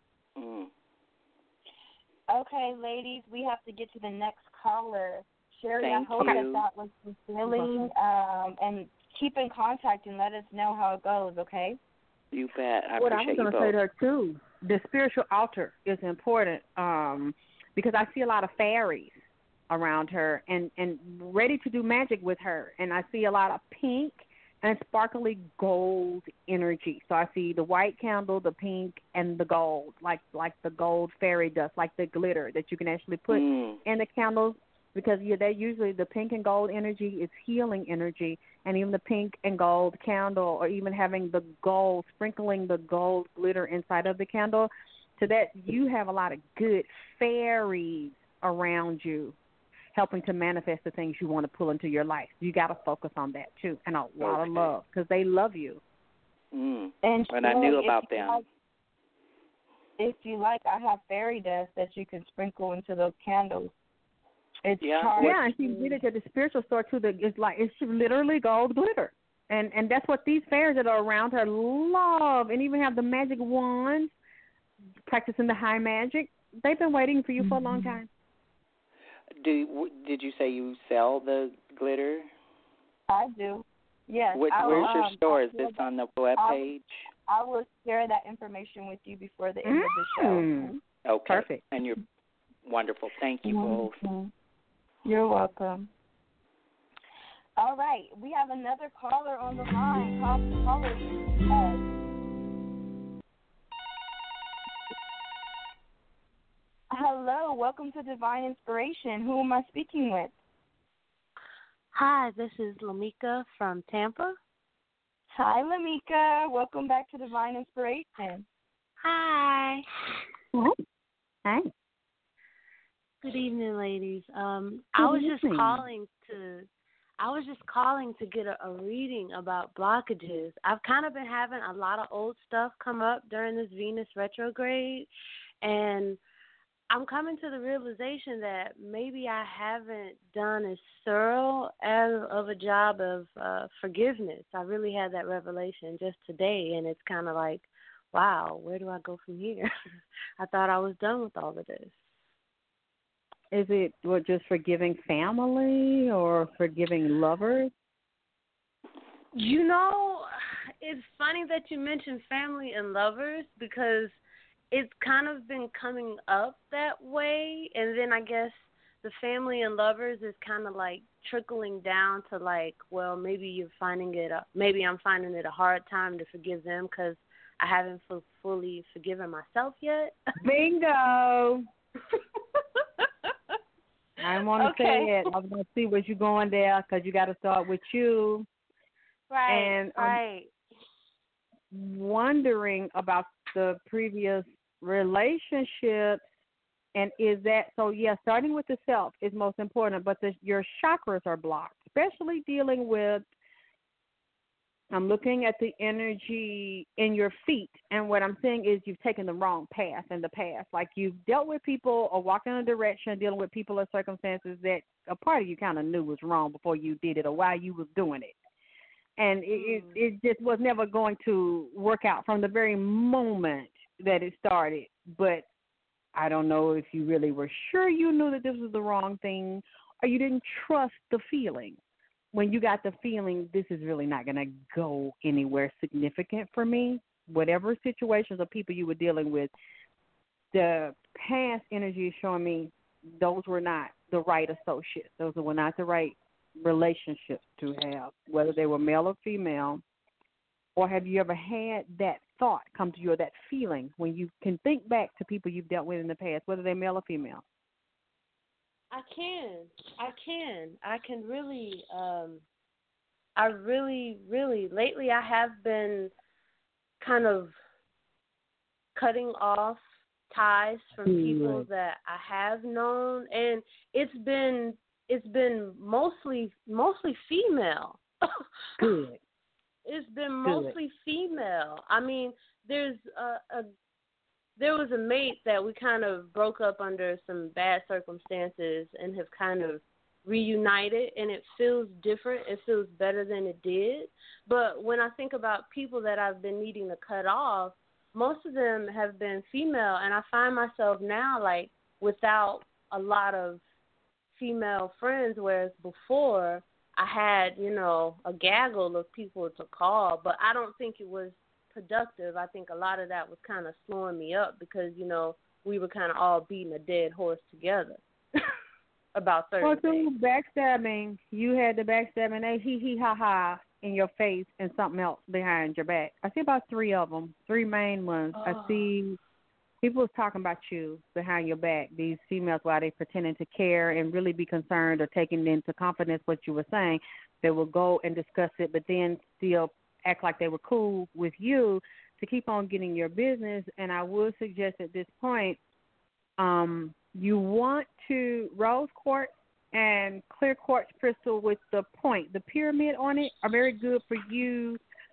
Okay, ladies, we have to get to the next caller. Sherry, I hope that was fulfilling, and keep in contact and let us know how it goes, okay? You bet. I was appreciate going to say to her, too, the spiritual altar is important because I see a lot of fairies around her and ready to do magic with her. And I see a lot of pink and sparkly gold energy. So I see the white candle, the pink, and the gold, like the gold fairy dust, like the glitter that you can actually put in the candles. Because they're usually the pink and gold energy is healing energy, and even the pink and gold candle, or even having the gold, sprinkling the gold glitter inside of the candle, so that you have a lot of good fairies around you, helping to manifest the things you want to pull into your life. You got to focus on that too, and a lot of love, because they love you. And And I knew Shirley, about them. If you like, I have fairy dust that you can sprinkle into those candles. It's Yeah. charged. Yeah, and she did it at the spiritual store too. It's literally gold glitter, and that's what these fairies that are around her love, and even have the magic wands, practicing the high magic. They've been waiting for you for a long time. Did you say you sell the glitter? I do. Yes. Where's your store? Is this on the web page? I will share that information with you before the end of the show. Okay. Perfect. And you're wonderful. Thank you both. You're welcome. All right. We have another caller on the line. Caller. Hello. Welcome to Divine Inspiration. Who am I speaking with? Hi, this is Lamika from Tampa. Hi, Lamika. Welcome back to Divine Inspiration. Hi. Hi. Good evening, ladies. I was just calling to get a reading about blockages. I've kind of been having a lot of old stuff come up during this Venus retrograde, and I'm coming to the realization that maybe I haven't done as thorough of a job of forgiveness. I really had that revelation just today, and it's kind of like, wow, where do I go from here? I thought I was done with all of this. Is it just forgiving family or forgiving lovers? You know, it's funny that you mentioned family and lovers because it's kind of been coming up that way, and then I guess the family and lovers is kind of like trickling down to like, well, maybe I'm finding it a hard time to forgive them because I haven't fully forgiven myself yet. Bingo. I want to say it. I was going to see where you're going there because you got to start with you. Right. And right. Wondering about the previous relationships, and is that so? Yeah, starting with the self is most important, but your chakras are blocked, especially dealing with. I'm looking at the energy in your feet, and what I'm saying is you've taken the wrong path in the past. Like you've dealt with people or walked in a direction, dealing with people or circumstances that a part of you kind of knew was wrong before you did it or why you was doing it. And it just was never going to work out from the very moment that it started. But I don't know if you really were sure you knew that this was the wrong thing or you didn't trust the feeling. When you got the feeling, this is really not going to go anywhere significant for me, whatever situations or people you were dealing with, the past energy is showing me those were not the right associates. Those were not the right relationships to have, whether they were male or female. Or have you ever had that thought come to you or that feeling when you can think back to people you've dealt with in the past, whether they're male or female? I can really, I really, lately I have been kind of cutting off ties from people that I have known, and it's been mostly female. Good. It's been mostly female. I mean, there was a mate that we kind of broke up under some bad circumstances and have kind of reunited, and it feels different. It feels better than it did. But when I think about people that I've been needing to cut off, most of them have been female, and I find myself now like without a lot of female friends, whereas before I had, a gaggle of people to call, but I don't think it was productive. I think a lot of that was kind of slowing me up because, we were kind of all beating a dead horse together about certain things. Backstabbing, you had the backstabbing, they ha-ha in your face and something else behind your back. I see about 3 of them, 3 main ones. I see people was talking about you behind your back, these females, while they pretending to care and really be concerned or taking into confidence what you were saying. They will go and discuss it, but then still act like they were cool with you to keep on getting your business. And I would suggest at this point, you want to rose quartz and clear quartz crystal with the point. The pyramid on it are very good for you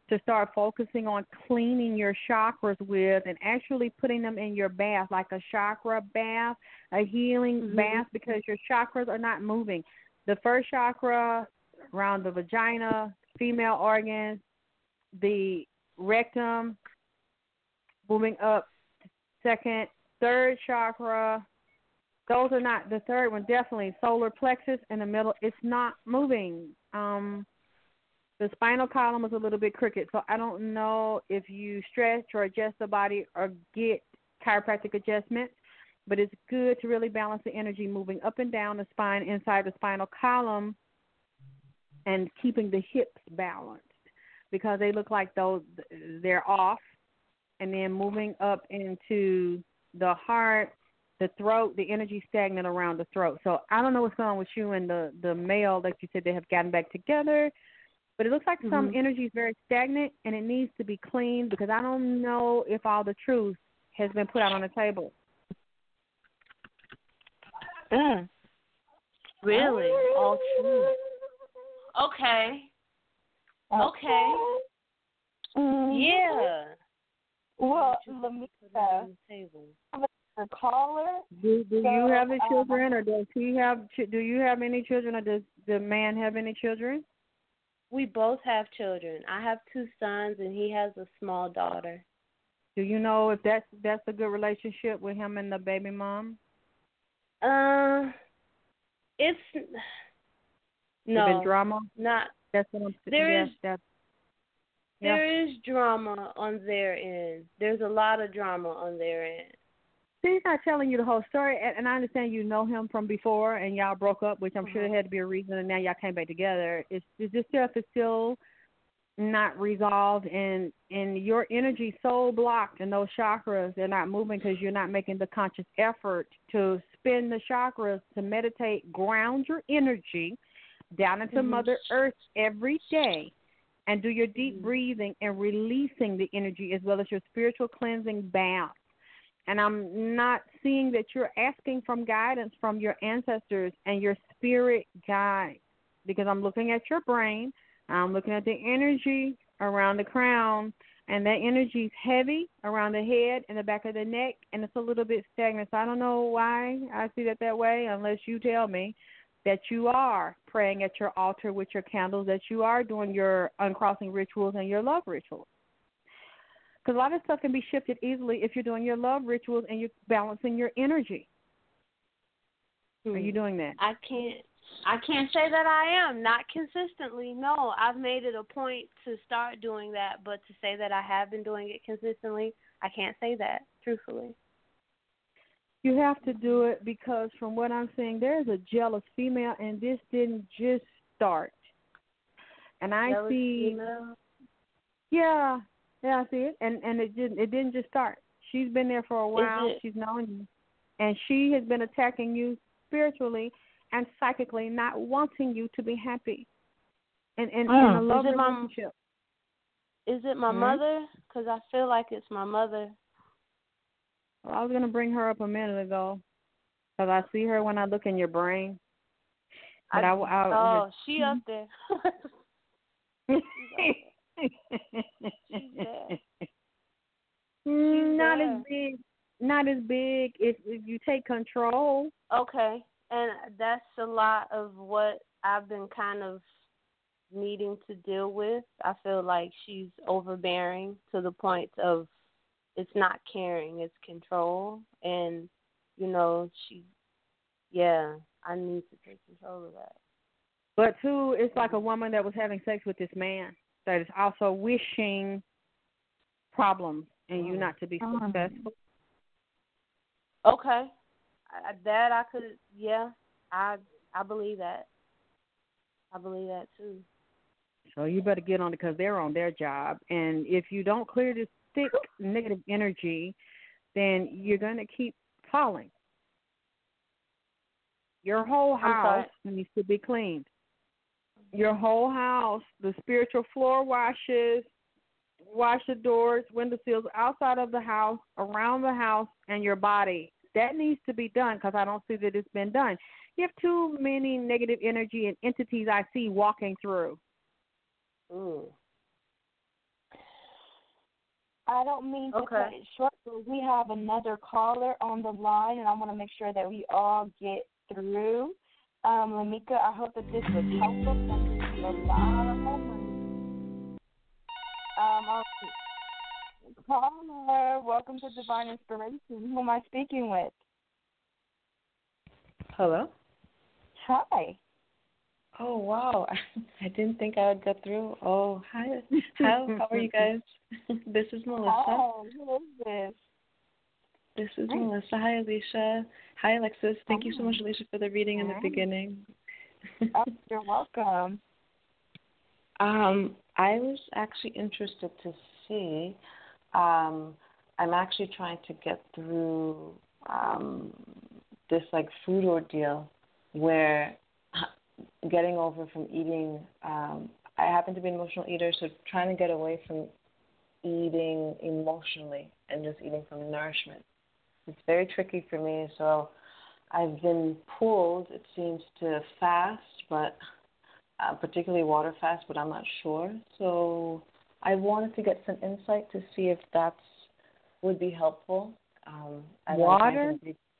to start focusing on cleaning your chakras with and actually putting them in your bath, like a chakra bath, a healing bath, because your chakras are not moving. The first chakra around the vagina, female organs, the rectum, moving up, second, third chakra. Those are not, the third one definitely, solar plexus in the middle, it's not moving. The spinal column is a little bit crooked, so I don't know if you stretch or adjust the body or get chiropractic adjustments, but it's good to really balance the energy moving up and down the spine inside the spinal column and keeping the hips balanced because they look like they're off, and then moving up into the heart, the throat, the energy stagnant around the throat. So I don't know what's going on with you and the male that you said they have gotten back together. But it looks like some energy is very stagnant, and it needs to be cleaned because I don't know if all the truth has been put out on the table. Really? All truth. Okay. Yeah. Well, Lamika, a caller. Do you have any children, or does he have? Do you have any children, or does the man have any children? We both have children. I have 2 sons, and he has a small daughter. Do you know if that's a good relationship with him and the baby mom? It's no. Been drama? Not. That's what I'm saying. There is drama on their end. There's a lot of drama on their end. He's not telling you the whole story, and I understand you know him from before, and y'all broke up, which I'm sure there had to be a reason, and now y'all came back together. This stuff is still not resolved, and your energy so blocked, and those chakras, they're not moving because you're not making the conscious effort to spin the chakras, to meditate, ground your energy down into Mother Earth every day, and do your deep breathing and releasing the energy as well as your spiritual cleansing bath. And I'm not seeing that you're asking from guidance from your ancestors and your spirit guides, because I'm looking at your brain, I'm looking at the energy around the crown, and that energy is heavy around the head and the back of the neck, and it's a little bit stagnant. So I don't know why I see that way, unless you tell me that you are praying at your altar with your candles, that you are doing your uncrossing rituals and your love rituals. Because a lot of stuff can be shifted easily if you're doing your love rituals and you're balancing your energy. Are you doing that? I can't say that I am. Not consistently. No, I've made it a point to start doing that, but to say that I have been doing it consistently, I can't say that, truthfully. You have to do it because from what I'm seeing, there's a jealous female, and this didn't just start. And I jealous see female? Yeah, I see it. And it didn't just start. She's been there for a while. She's known you. And she has been attacking you spiritually and psychically, not wanting you to be happy in a love relationship. Is it my mother? Because I feel like it's my mother. Well, I was going to bring her up a minute ago because I see her when I look in your brain. But she up there. Not as big if you take control. Okay. And that's a lot of what I've been kind of needing to deal with. I feel like she's overbearing to the point of it's not caring, it's control. And, I need to take control of that. But, too, it's like a woman that was having sex with this man that is also wishing problems and you not to be successful. Okay. I believe that. I believe that, too. So you better get on it because they're on their job. And if you don't clear this thick negative energy, then you're going to keep falling. Your whole house needs to be cleaned. Your whole house, the spiritual floor washes, wash the doors, window sills, outside of the house, around the house, and your body. That needs to be done because I don't see that it's been done. You have too many negative energy and entities I see walking through. Ooh. I don't mean to cut it short, but we have another caller on the line, and I want to make sure that we all get through. Lamika, I hope that this was helpful. Thank you a lot of money. Caller, welcome to Divine Inspiration. Who am I speaking with? Hello? Hi. Oh, wow. I didn't think I would get through. Oh, hi. How are you guys? This is Melissa. Oh, who is this? This is Melissa. Hi, Alicia. Hi, Alexis. Thank you so much, Alicia, for the reading in the beginning. Oh, you're welcome. I was actually interested to see. I'm actually trying to get through this food ordeal where getting over from eating. I happen to be an emotional eater, so trying to get away from eating emotionally and just eating from nourishment. It's very tricky for me, so I've been pulled, it seems, to fast, but particularly water fast, but I'm not sure. So I wanted to get some insight to see if that would be helpful. Water?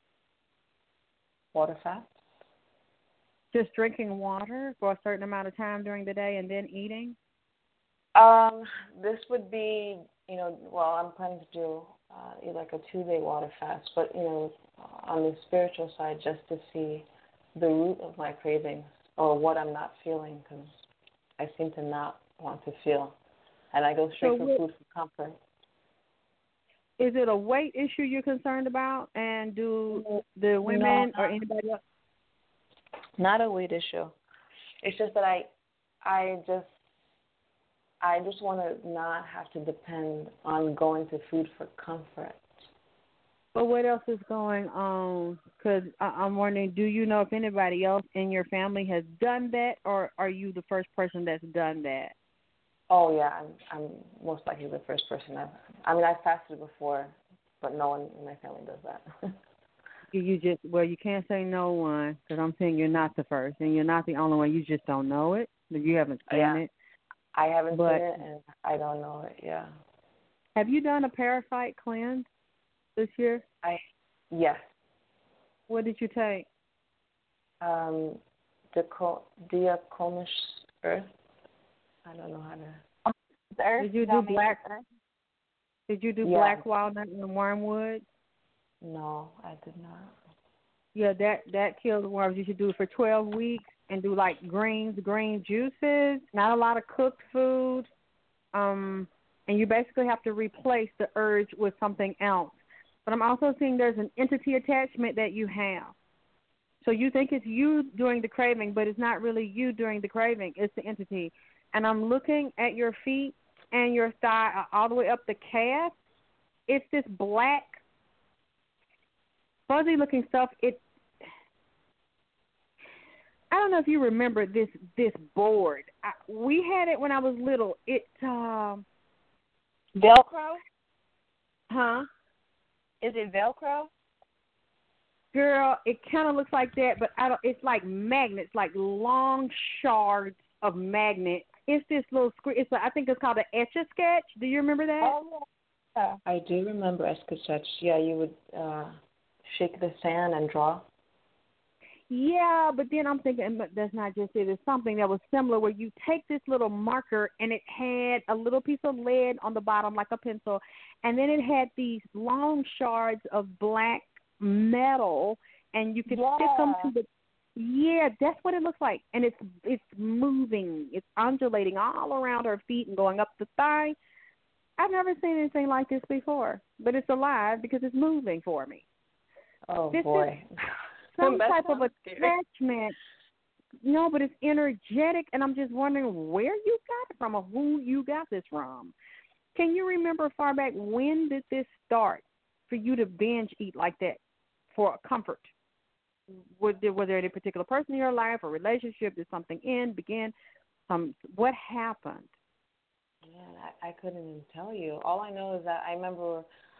Water fast? Just drinking water for a certain amount of time during the day and then eating? This would be, I'm planning to do a 2-day water fast, but, on the spiritual side, just to see the root of my cravings or what I'm not feeling, because I seem to not want to feel. And I go straight for food for comfort. Is it a weight issue you're concerned about? And do the women or anybody else? Not a weight issue. It's just that I just want to not have to depend on going to food for comfort. But what else is going on? Because I'm wondering, do you know if anybody else in your family has done that, or are you the first person that's done that? Oh, yeah, I'm most likely the first person. I fasted before, but no one in my family does that. You can't say no one, because I'm saying you're not the first, and you're not the only one. You just don't know it. You haven't seen it. I haven't seen it, and I don't know it, yeah. Have you done a parasite cleanse this year? Yes. What did you take? Diakomish earth. I don't know how to. The earth. Did you do black? Did you do black walnut and wormwood? No, I did not. Yeah, that kills worms. You should do it for 12 weeks and do green juices, not a lot of cooked food. And you basically have to replace the urge with something else. But I'm also seeing there's an entity attachment that you have. So you think it's you during the craving, but it's not really you during the craving. It's the entity. And I'm looking at your feet and your thigh all the way up the calf. It's this black, fuzzy-looking stuff. I don't know if you remember this board. We had it when I was little. It's Velcro? Huh? Is it Velcro? Girl, it kind of looks like that, but it's like magnets, like long shards of magnet. It's this little screen. I think it's called an Etch-a-Sketch. Do you remember that? Oh, yeah. I do remember Etch-a-Sketch. Yeah, you would shake the sand and draw. Yeah, but then I'm thinking that's not just it. It's something that was similar where you take this little marker and it had a little piece of lead on the bottom like a pencil, and then it had these long shards of black metal, and you could stick them to the. Yeah, that's what it looks like, and it's moving, it's undulating all around her feet and going up the thigh. I've never seen anything like this before, but it's alive because it's moving for me. Oh this boy. Some type of attachment. No, but it's energetic, and I'm just wondering where you got it from or who you got this from. Can you remember far back, when did this start for you to binge eat like that for comfort? Was there any particular person in your life or relationship? Did something begin? What happened? Yeah, I couldn't even tell you. All I know is that I remember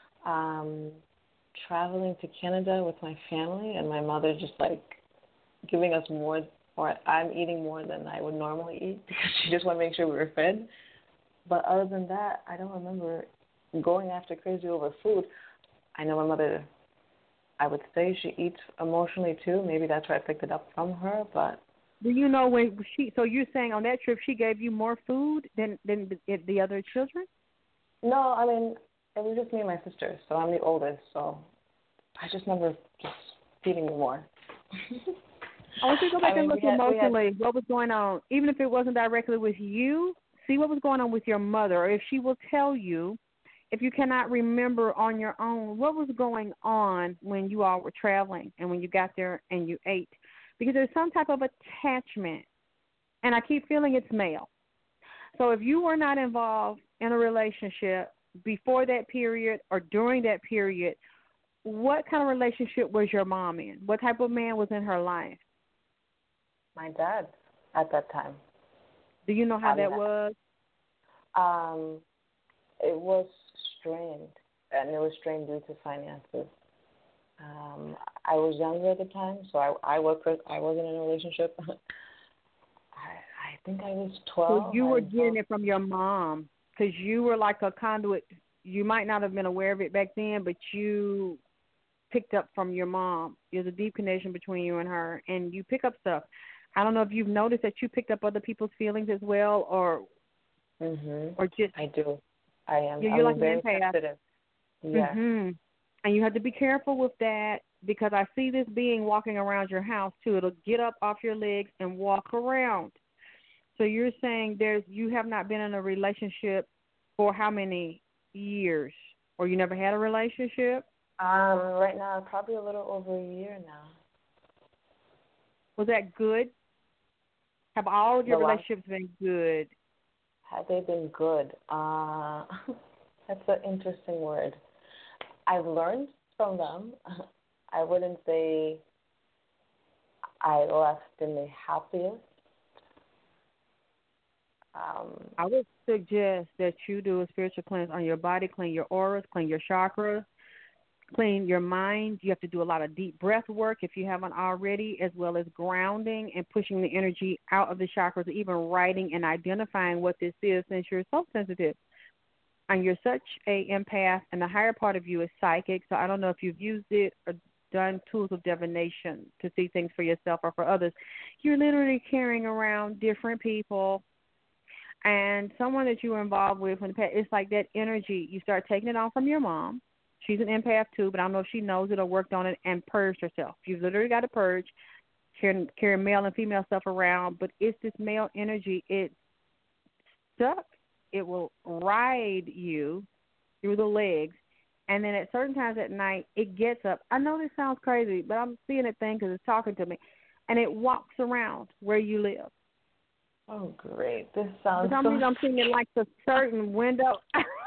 traveling to Canada with my family, and my mother just giving us more, or I'm eating more than I would normally eat because she just wanted to make sure we were fed. But other than that, I don't remember going after crazy over food. I know my mother, I would say she eats emotionally too. Maybe that's where I picked it up from her, but. Do you know when so you're saying on that trip she gave you more food than the other children? No, I mean, it was just me and my sister, so I'm the oldest, so I just remember just feeding me more. I want you to go back and look emotionally. What was going on? Even if it wasn't directly with you, see what was going on with your mother, or if she will tell you, if you cannot remember on your own, what was going on when you all were traveling and when you got there and you ate. Because there's some type of attachment, and I keep feeling it's male. So if you were not involved in a relationship before that period or during that period, what kind of relationship was your mom in? What type of man was in her life? My dad at that time. Do you know how that was? It was strained, and it was strained due to finances. I was younger at the time, so I wasn't in a relationship. I think I was 12. So you were getting it from your mom because you were like a conduit. You might not have been aware of it back then, but you picked up from your mom. There's a deep connection between you and her, and you pick up stuff. I don't know if you've noticed that you picked up other people's feelings as well, or just. I do. I am. You're I'm like very an empath. sensitive. Yeah. And you have to be careful with that because I see this being walking around your house too. It'll get up off your legs and walk around. So you're saying you have not been in a relationship for how many years? Or you never had a relationship? Right now, probably a little over a year now. Was that good? Have all of your relationships been good? Have they been good? That's an interesting word. I've learned from them. I wouldn't say I left in the happiest. I would suggest that you do a spiritual cleanse on your body, clean your auras, clean your chakras, clean your mind. You have to do a lot of deep breath work if you haven't already, as well as grounding and pushing the energy out of the chakras, even writing and identifying what this is since you're so sensitive. And you're such a empath, and the higher part of you is psychic, so I don't know if you've used it or done tools of divination to see things for yourself or for others. You're literally carrying around different people and someone that you were involved with in the past. It's like that energy. You start taking it on from your mom. She's an empath too, but I don't know if she knows it or worked on it and purged herself. You've literally got to purge, carry male and female stuff around, but it's this male energy. It's stuck. It will ride you through the legs, and then at certain times at night, it gets up. I know this sounds crazy, but I'm seeing it thing because it's talking to me, and it walks around where you live. Oh, great. This sounds so... I'm seeing it like a certain window.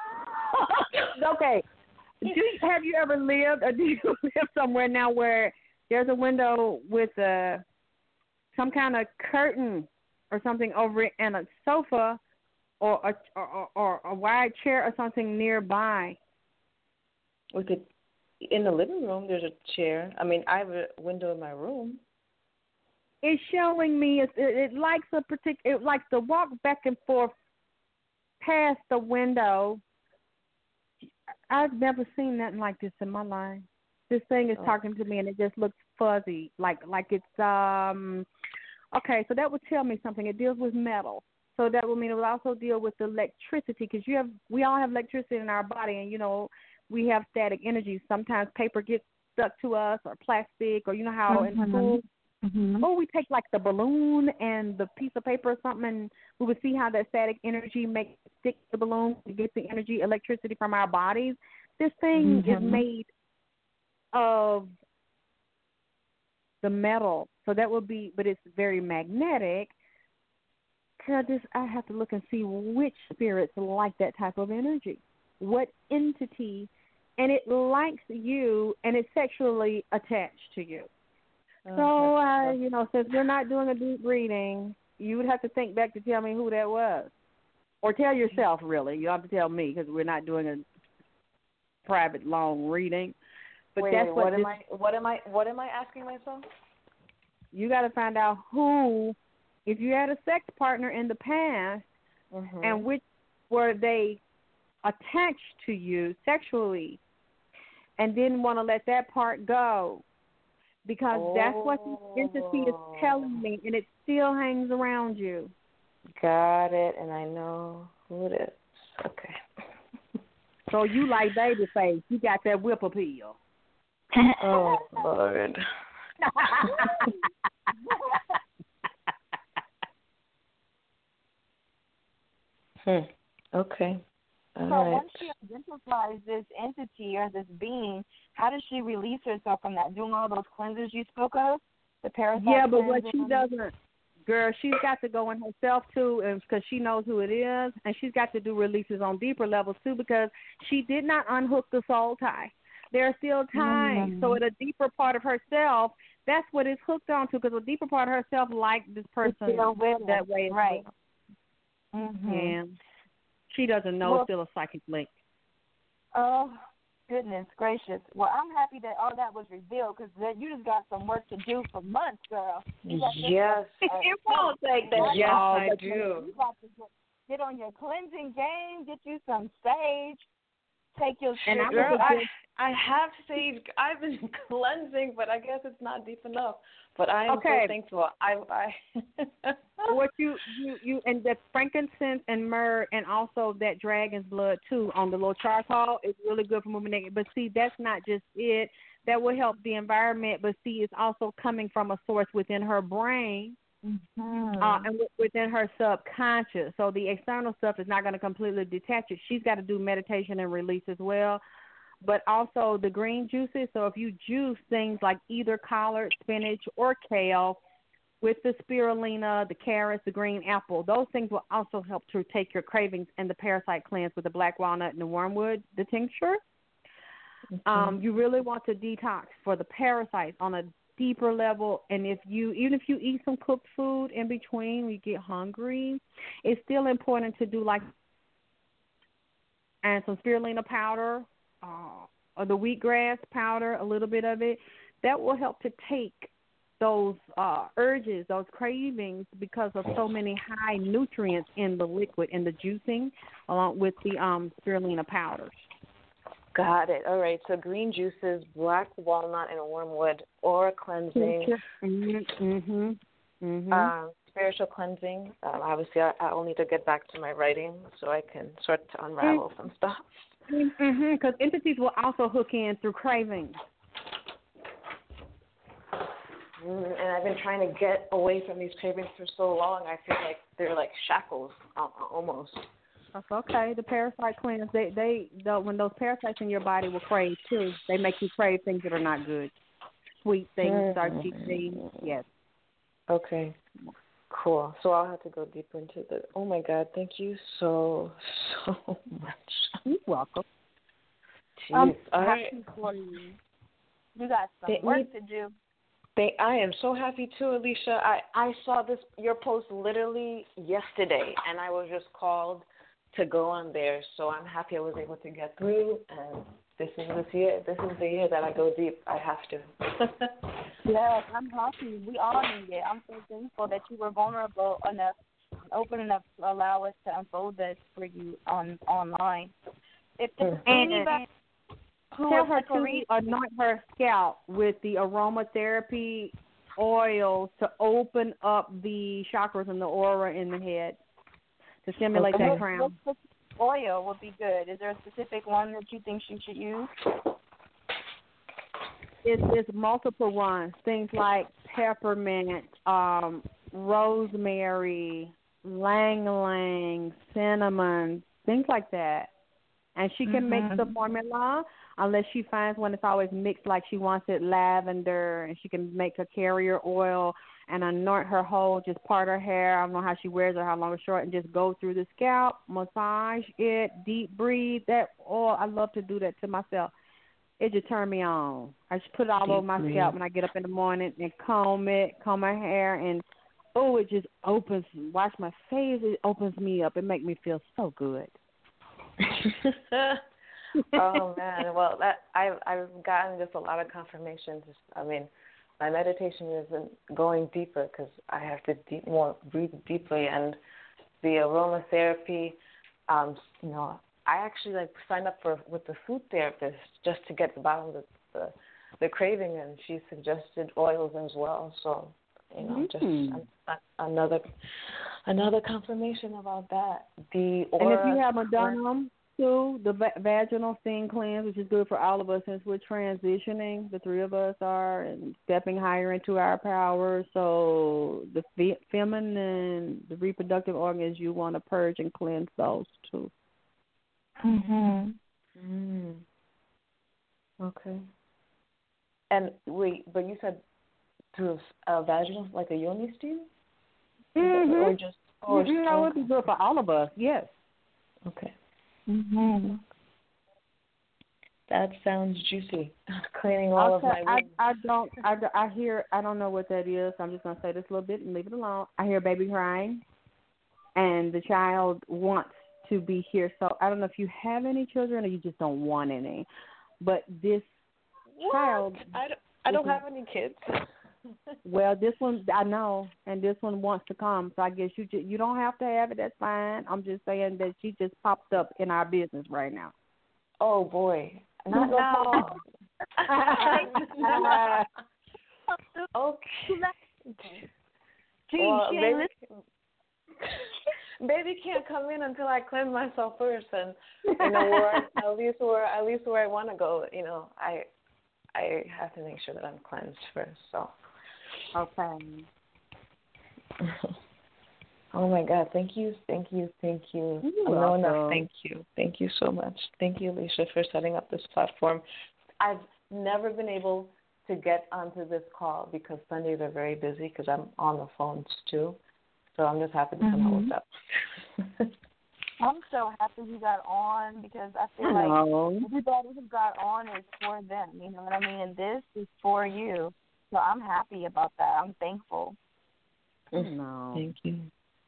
Okay. Have you ever lived, or do you live somewhere now where there's a window with some kind of curtain or something over it and a sofa or a wide chair or something nearby? With it in the living room, there's a chair. I mean, I have a window in my room. It's showing me it likes it likes to walk back and forth past the window. I've never seen nothing like this in my life. This thing is talking to me, and it just looks fuzzy, like it's okay. So that would tell me something. It deals with metal, so that would mean it would also deal with electricity, because we all have electricity in our body, and we have static energy. Sometimes paper gets stuck to us, or plastic, or how in school. Mm-hmm. Oh, we take like the balloon and the piece of paper or something, and we would see how that static energy makes it stick to the balloon to get the energy, electricity from our bodies. This thing is made of the metal, so that would be, but it's very magnetic. I have to look and see which spirits like that type of energy, what entity, and it likes you, and it's sexually attached to you. So, since we're not doing a deep reading, you would have to think back to tell me who that was. Or tell yourself, really. You don't have to tell me, because we're not doing a private, long reading. But what am I asking myself? You got to find out who, if you had a sex partner in the past, and which were they attached to you sexually and didn't want to let that part go, because that's what the entity is telling me, and it still hangs around you. Got it, and I know who it is. Okay. So you like baby face. You got that whip appeal. Oh, Lord. Okay. All right. Once she identifies this entity or this being, how does she release herself from that? Doing all those cleansers you spoke of? The parasite but what cleansing? she doesn't, girl, she's got to go in herself too, and because she knows who it is, and she's got to do releases on deeper levels too, because she did not unhook the soul tie. There are still ties. So at a deeper part of herself, that's what it's hooked on to, because a deeper part of herself liked this person that way. Right. Yeah. She doesn't know it's still a psychic link. Oh, goodness gracious. Well, I'm happy that all that was revealed, because you just got some work to do for months, girl. Yes. It won't take that. Yes, I do. You got to get on your cleansing game, get you some sage, take your and girl, I have saved. I've been cleansing, but I guess it's not deep enough. But I am so thankful. I what you and that frankincense and myrrh, and also that dragon's blood too on the little charcoal is really good for moving it. But see, that's not just it. That will help the environment. But see, it's also coming from a source within her brain. And within her subconscious. So the external stuff is not going to completely detach it. She's got to do meditation and release as well. But also the green juices. So if you juice things like either collard, spinach, or kale with the spirulina, the carrots, the green apple, those things will also help to take your cravings and the parasite cleanse with the black walnut and the wormwood, the tincture. You really want to detox for the parasites on a deeper level, and even if you eat some cooked food in between when you get hungry, it's still important to do like and some spirulina powder or the wheatgrass powder, a little bit of it. That will help to take those urges, those cravings, because of so many high nutrients in the liquid, in the juicing, along with the spirulina powders. Got it. All right. So green juices, black walnut, and wormwood, aura cleansing, spiritual cleansing. Obviously, I'll need to get back to my writing so I can start to unravel some stuff. Because entities will also hook in through cravings. And I've been trying to get away from these cravings for so long. I feel like they're like shackles, almost. That's okay. The parasite cleanse, they when those parasites in your body will crave too, they make you crave things that are not good. Sweet things, starchy things, yes. Okay, cool. So I'll have to go deeper into the, oh my God, thank you so much. You're welcome. Jeez. All right. You got some work to do. I am so happy too, Alicia. I saw your post literally yesterday, and I was just called to go on there. So I'm happy I was able to get through, and this is the year that I go deep. I have to. Yes, I'm happy. We all need it. I'm so thankful that you were vulnerable enough, open enough to allow us to unfold this for you online. If anybody tell her to anoint her scalp with the aromatherapy oil to open up the chakras and the aura in the head to stimulate that crown. What oil would be good? Is there a specific one that you think she should use? It's multiple ones. Things like peppermint, rosemary, ylang-ylang, cinnamon, things like that. And she can make the formula unless she finds one that's always mixed like she wants it, lavender, and she can make a carrier oil and anoint her whole, just part her hair. I don't know how she wears it, how long or short, and just go through the scalp, massage it, deep breathe that oil. I love to do that to myself. It just turned me on. I just put it all over my scalp when I get up in the morning and comb my hair, and it just opens, wash my face, it opens me up. It makes me feel so good. Oh man, well I've gotten just a lot of confirmation. My meditation isn't going deeper because I have to breathe deeply, and the aromatherapy. I actually signed up with the food therapist just to get the bottom of the craving, and she suggested oils as well. So, just another confirmation about that. And if you haven't done them too, the vaginal steam cleanse, which is good for all of us since we're transitioning, the three of us are, and stepping higher into our power. So the feminine, the reproductive organs, you want to purge and cleanse those too. Okay. And wait, but you said through vaginal, like a yoni steam? Or just... That would be good for all of us, yes. Okay. That sounds juicy. Cleaning all of my wounds. I don't know what that is. I'm just going to say this a little bit and leave it alone. I hear a baby crying, and the child wants to be here. So I don't know if you have any children or you just don't want any. But this child... I don't have any kids. Well, this one, I know, and this one wants to come. So I guess you don't have to have it. That's fine. I'm just saying that she just popped up in our business right now. Oh, boy. Not now. Okay. Well, baby can't come in until I cleanse myself first, and at least where I want to go. I have to make sure that I'm cleansed first. So. Okay. Oh my God! Thank you. You're Enough. Thank you. Thank you so much. Thank you, Alicia, for setting up this platform. I've never been able to get onto this call because Sundays are very busy because I'm on the phones too. So I'm just happy to somehow look up. I'm so happy you got on because I feel like everybody who got on is for them. You know what I mean? And this is for you. So I'm happy about that. I'm thankful. No. Thank you.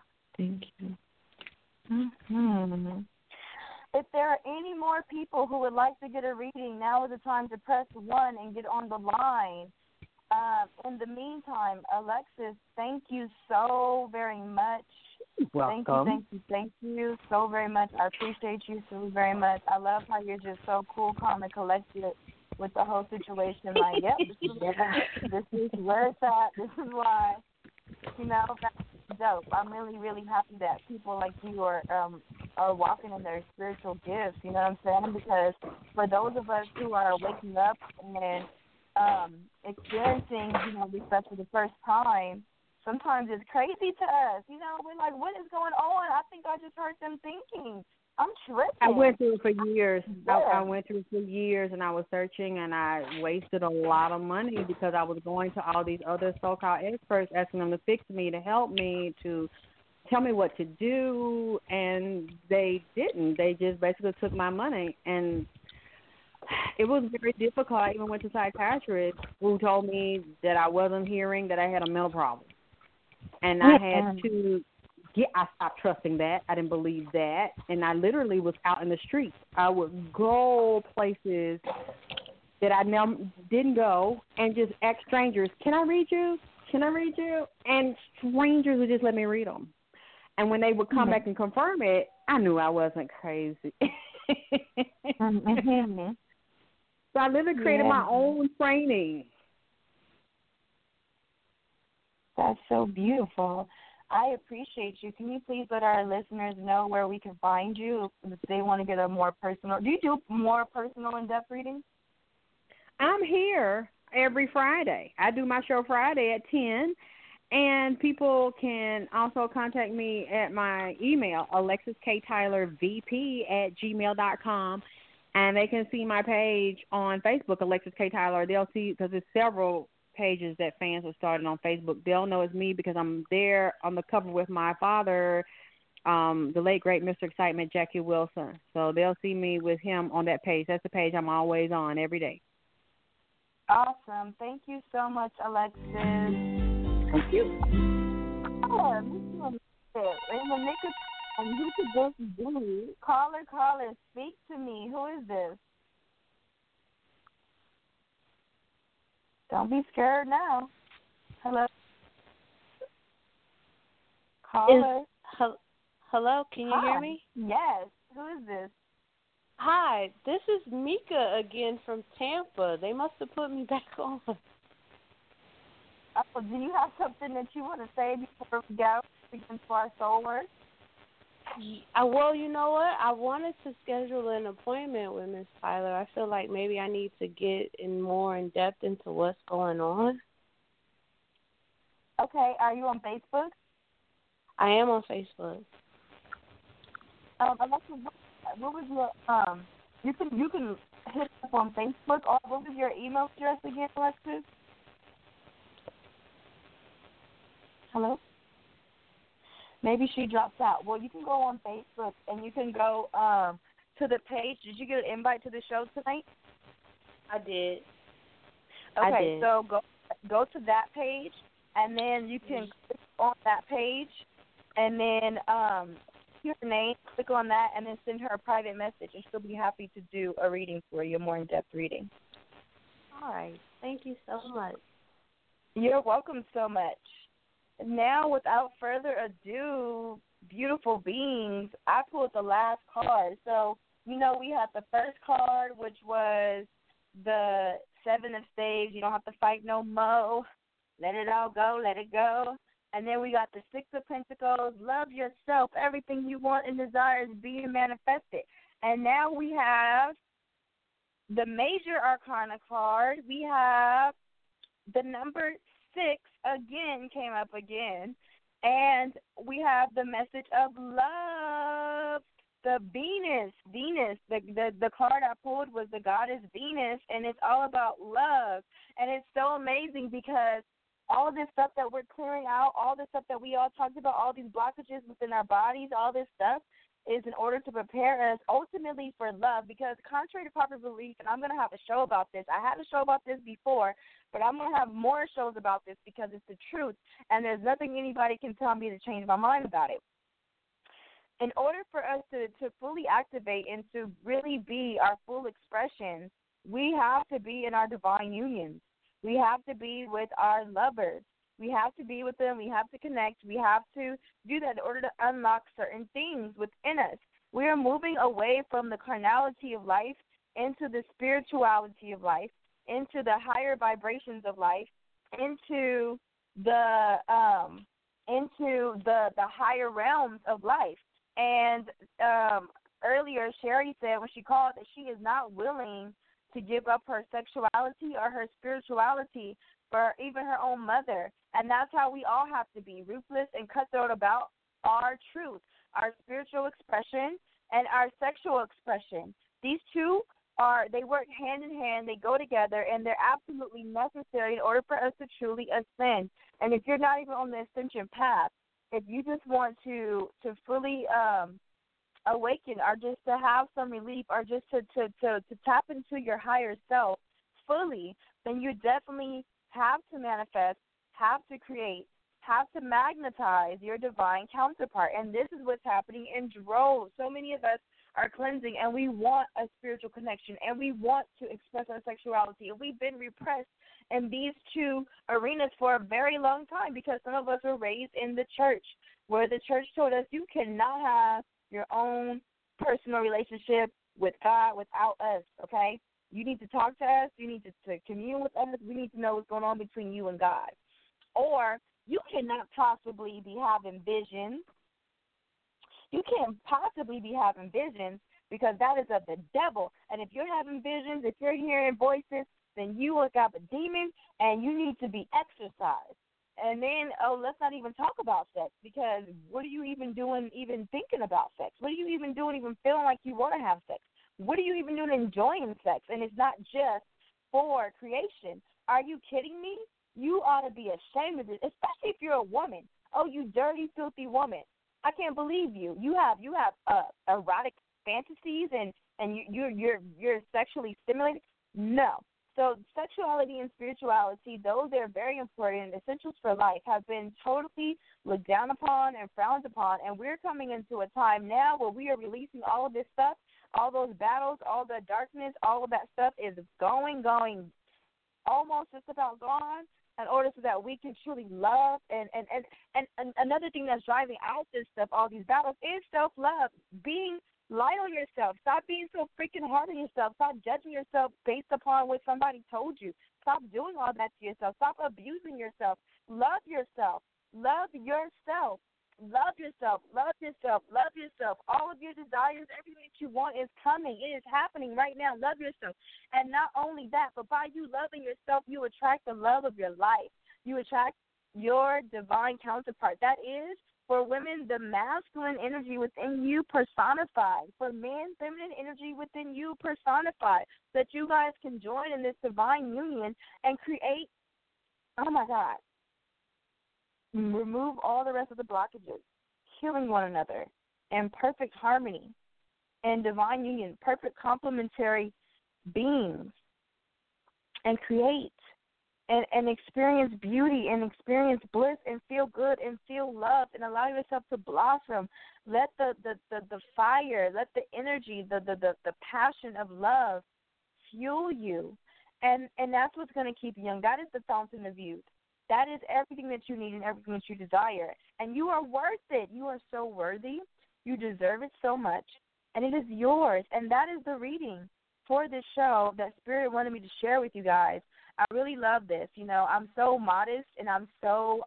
If there are any more people who would like to get a reading, now is the time to press 1 and get on the line. In the meantime, Alexis, thank you so very much. Welcome. Thank you so very much. I appreciate you so very much. I love how you're just so cool, calm, and collected with the whole situation. Like, this is where it's at. This is why. That's dope. I'm really, really happy that people like you are walking in their spiritual gifts. You know what I'm saying? Because for those of us who are waking up and experiencing, this stuff for the first time, sometimes it's crazy to us. We're like, what is going on? I think I just heard them thinking. I'm tripping. I went through it for years. Yeah. I went through it for years, and I was searching, and I wasted a lot of money because I was going to all these other so-called experts, asking them to fix me, to help me, to tell me what to do, and they didn't. They just basically took my money, and it was very difficult. I even went to a psychiatrist who told me that I wasn't hearing, that I had a mental problem. And I had to I stopped trusting that. I didn't believe that. And I literally was out in the streets. I would go places that I didn't go and just ask strangers, can I read you? Can I read you? And strangers would just let me read them. And when they would come back and confirm it, I knew I wasn't crazy. So I literally created my own training. That's so beautiful. I appreciate you. Can you please let our listeners know where we can find you if they want to get a more personal? Do you do more personal in-depth readings? I'm here every Friday. I do my show Friday at 10, and people can also contact me at my email, alexiskttylervp@gmail.com, and they can see my page on Facebook, Alexis K. Tyler. They'll see, because there's several pages that fans have started on Facebook. They'll know it's me because I'm there on the cover with my father, the late, great Mr. Excitement, Jackie Wilson. So they'll see me with him on that page. That's the page I'm always on every day. Awesome. Thank you so much, Alexis. Thank you. In the nick of time, who could this be? Caller, speak to me. Who is this? Don't be scared now. Hello? Caller? Hello, can you hear me? Yes. Who is this? Hi, this is Mika again from Tampa. They must have put me back on. Oh, do you have something that you want to say before we go into our soul work? Well, you know what? I wanted to schedule an appointment with Miss Tyler. I feel like maybe I need to get more in depth into what's going on. Okay, are you on Facebook? I am on Facebook. Alexa, what was your You can hit up on Facebook. Or what was your email address again, Alexis? Hello? Maybe she drops out. Well, you can go on Facebook and you can go to the page. Did you get an invite to the show tonight? I did. Okay, so go to that page, and then you can click on that page, and then hear her name, click on that, and then send her a private message, and she'll be happy to do a reading for you, a more in-depth reading. All right. Thank you so much. You're welcome so much. Now, without further ado, beautiful beings, I pulled the last card. So, we had the first card, which was the Seven of Spades. You don't have to fight no more. Let it all go. Let it go. And then we got the Six of Pentacles. Love yourself. Everything you want and desire is being manifested. And now we have the Major Arcana card. We have the number 6 again came up again, and we have the message of love. The Venus, the card I pulled was the goddess Venus, and it's all about love. And it's so amazing because all this stuff that we're clearing out, all this stuff that we all talked about, all these blockages within our bodies, all this stuff is in order to prepare us ultimately for love. Because contrary to popular belief, and I'm going to have a show about this. I had a show about this before, but I'm going to have more shows about this because it's the truth, and there's nothing anybody can tell me to change my mind about it. In order for us to fully activate and to really be our full expression, we have to be in our divine unions. We have to be with our lovers. We have to be with them. We have to connect. We have to do that in order to unlock certain things within us. We are moving away from the carnality of life into the spirituality of life, into the higher vibrations of life, into the higher realms of life. And earlier, Sherry said when she called that she is not willing to give up her sexuality or her spirituality for even her own mother. And that's how we all have to be, ruthless and cutthroat about our truth, our spiritual expression and our sexual expression. These two they work hand in hand, they go together, and they're absolutely necessary in order for us to truly ascend. And if you're not even on the ascension path, if you just want to fully awaken, or just to have some relief, or just to tap into your higher self fully, then you definitely have to manifest, have to create, have to magnetize your divine counterpart. And this is what's happening in droves. So many of us are cleansing, and we want a spiritual connection, and we want to express our sexuality. And we've been repressed in these two arenas for a very long time because some of us were raised in the church, where the church told us you cannot have your own personal relationship with God without us, okay? You need to talk to us. You need to commune with us. We need to know what's going on between you and God. Or you cannot possibly be having visions. You can't possibly be having visions because that is of the devil. And if you're having visions, if you're hearing voices, then you look up a demon and you need to be exorcised. And then, let's not even talk about sex, because what are you even doing even thinking about sex? What are you even doing even feeling like you want to have sex? What are you even doing enjoying sex? And it's not just for creation. Are you kidding me? You ought to be ashamed of this, especially if you're a woman. Oh, you dirty, filthy woman. I can't believe you. You have erotic fantasies and you're sexually stimulated? No. So sexuality and spirituality, those are very important. Essentials for life have been totally looked down upon and frowned upon, and we're coming into a time now where we are releasing all of this stuff, all those battles, all the darkness, all of that stuff is going, almost just about gone, in order so that we can truly love. And another thing that's driving out this stuff, all these battles, is self-love, being Light on yourself. Stop being so freaking hard on yourself. Stop judging yourself based upon what somebody told you. Stop doing all that to yourself. Stop abusing yourself. Love yourself. Love yourself. Love yourself. Love yourself. Love yourself. All of your desires, everything that you want is coming. It is happening right now. Love yourself. And not only that, but by you loving yourself, you attract the love of your life. You attract your divine counterpart. That is, for women, the masculine energy within you personified. For men, feminine energy within you personified. So that you guys can join in this divine union and create, oh my God, remove all the rest of the blockages, healing one another in perfect harmony and divine union, perfect complementary beings, and create and experience beauty and experience bliss and feel good and feel loved and allow yourself to blossom. Let the fire, let the energy, the passion of love fuel you. And that's what's going to keep you young. That is the fountain of youth. That is everything that you need and everything that you desire. And you are worth it. You are so worthy. You deserve it so much. And it is yours. And that is the reading for this show that Spirit wanted me to share with you guys. I really love this. You know, I'm so modest and I'm so,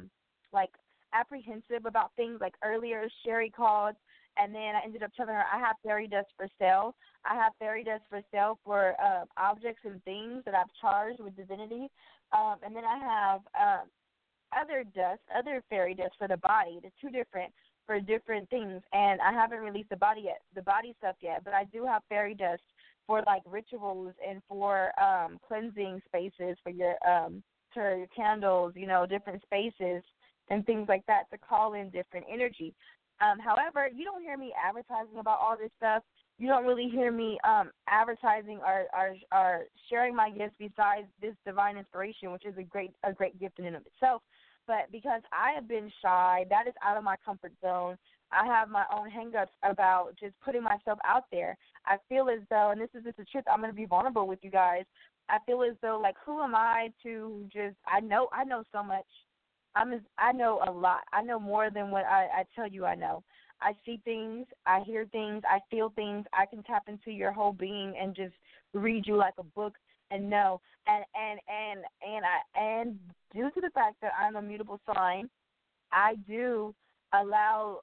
apprehensive about things. Like earlier, Sherry called, and then I ended up telling her I have fairy dust for sale. I have fairy dust for sale for objects and things that I've charged with divinity. And then I have other fairy dust for the body. The two different for different things. And I haven't released the body stuff yet, but I do have fairy dust for like rituals and for cleansing spaces for your candles, you know, different spaces and things like that to call in different energy. However, you don't hear me advertising about all this stuff. You don't really hear me advertising or sharing my gifts besides this divine inspiration, which is a great gift in and of itself. But because I have been shy, that is out of my comfort zone. I have my own hang-ups about just putting myself out there. I feel as though, and this is just the truth, I'm going to be vulnerable with you guys. I feel as though, like, who am I to just, I know so much. I know a lot. I know more than what I tell you I know. I see things, I hear things, I feel things. I can tap into your whole being and just read you like a book and know. And due to the fact that I'm a mutable sign, I do allow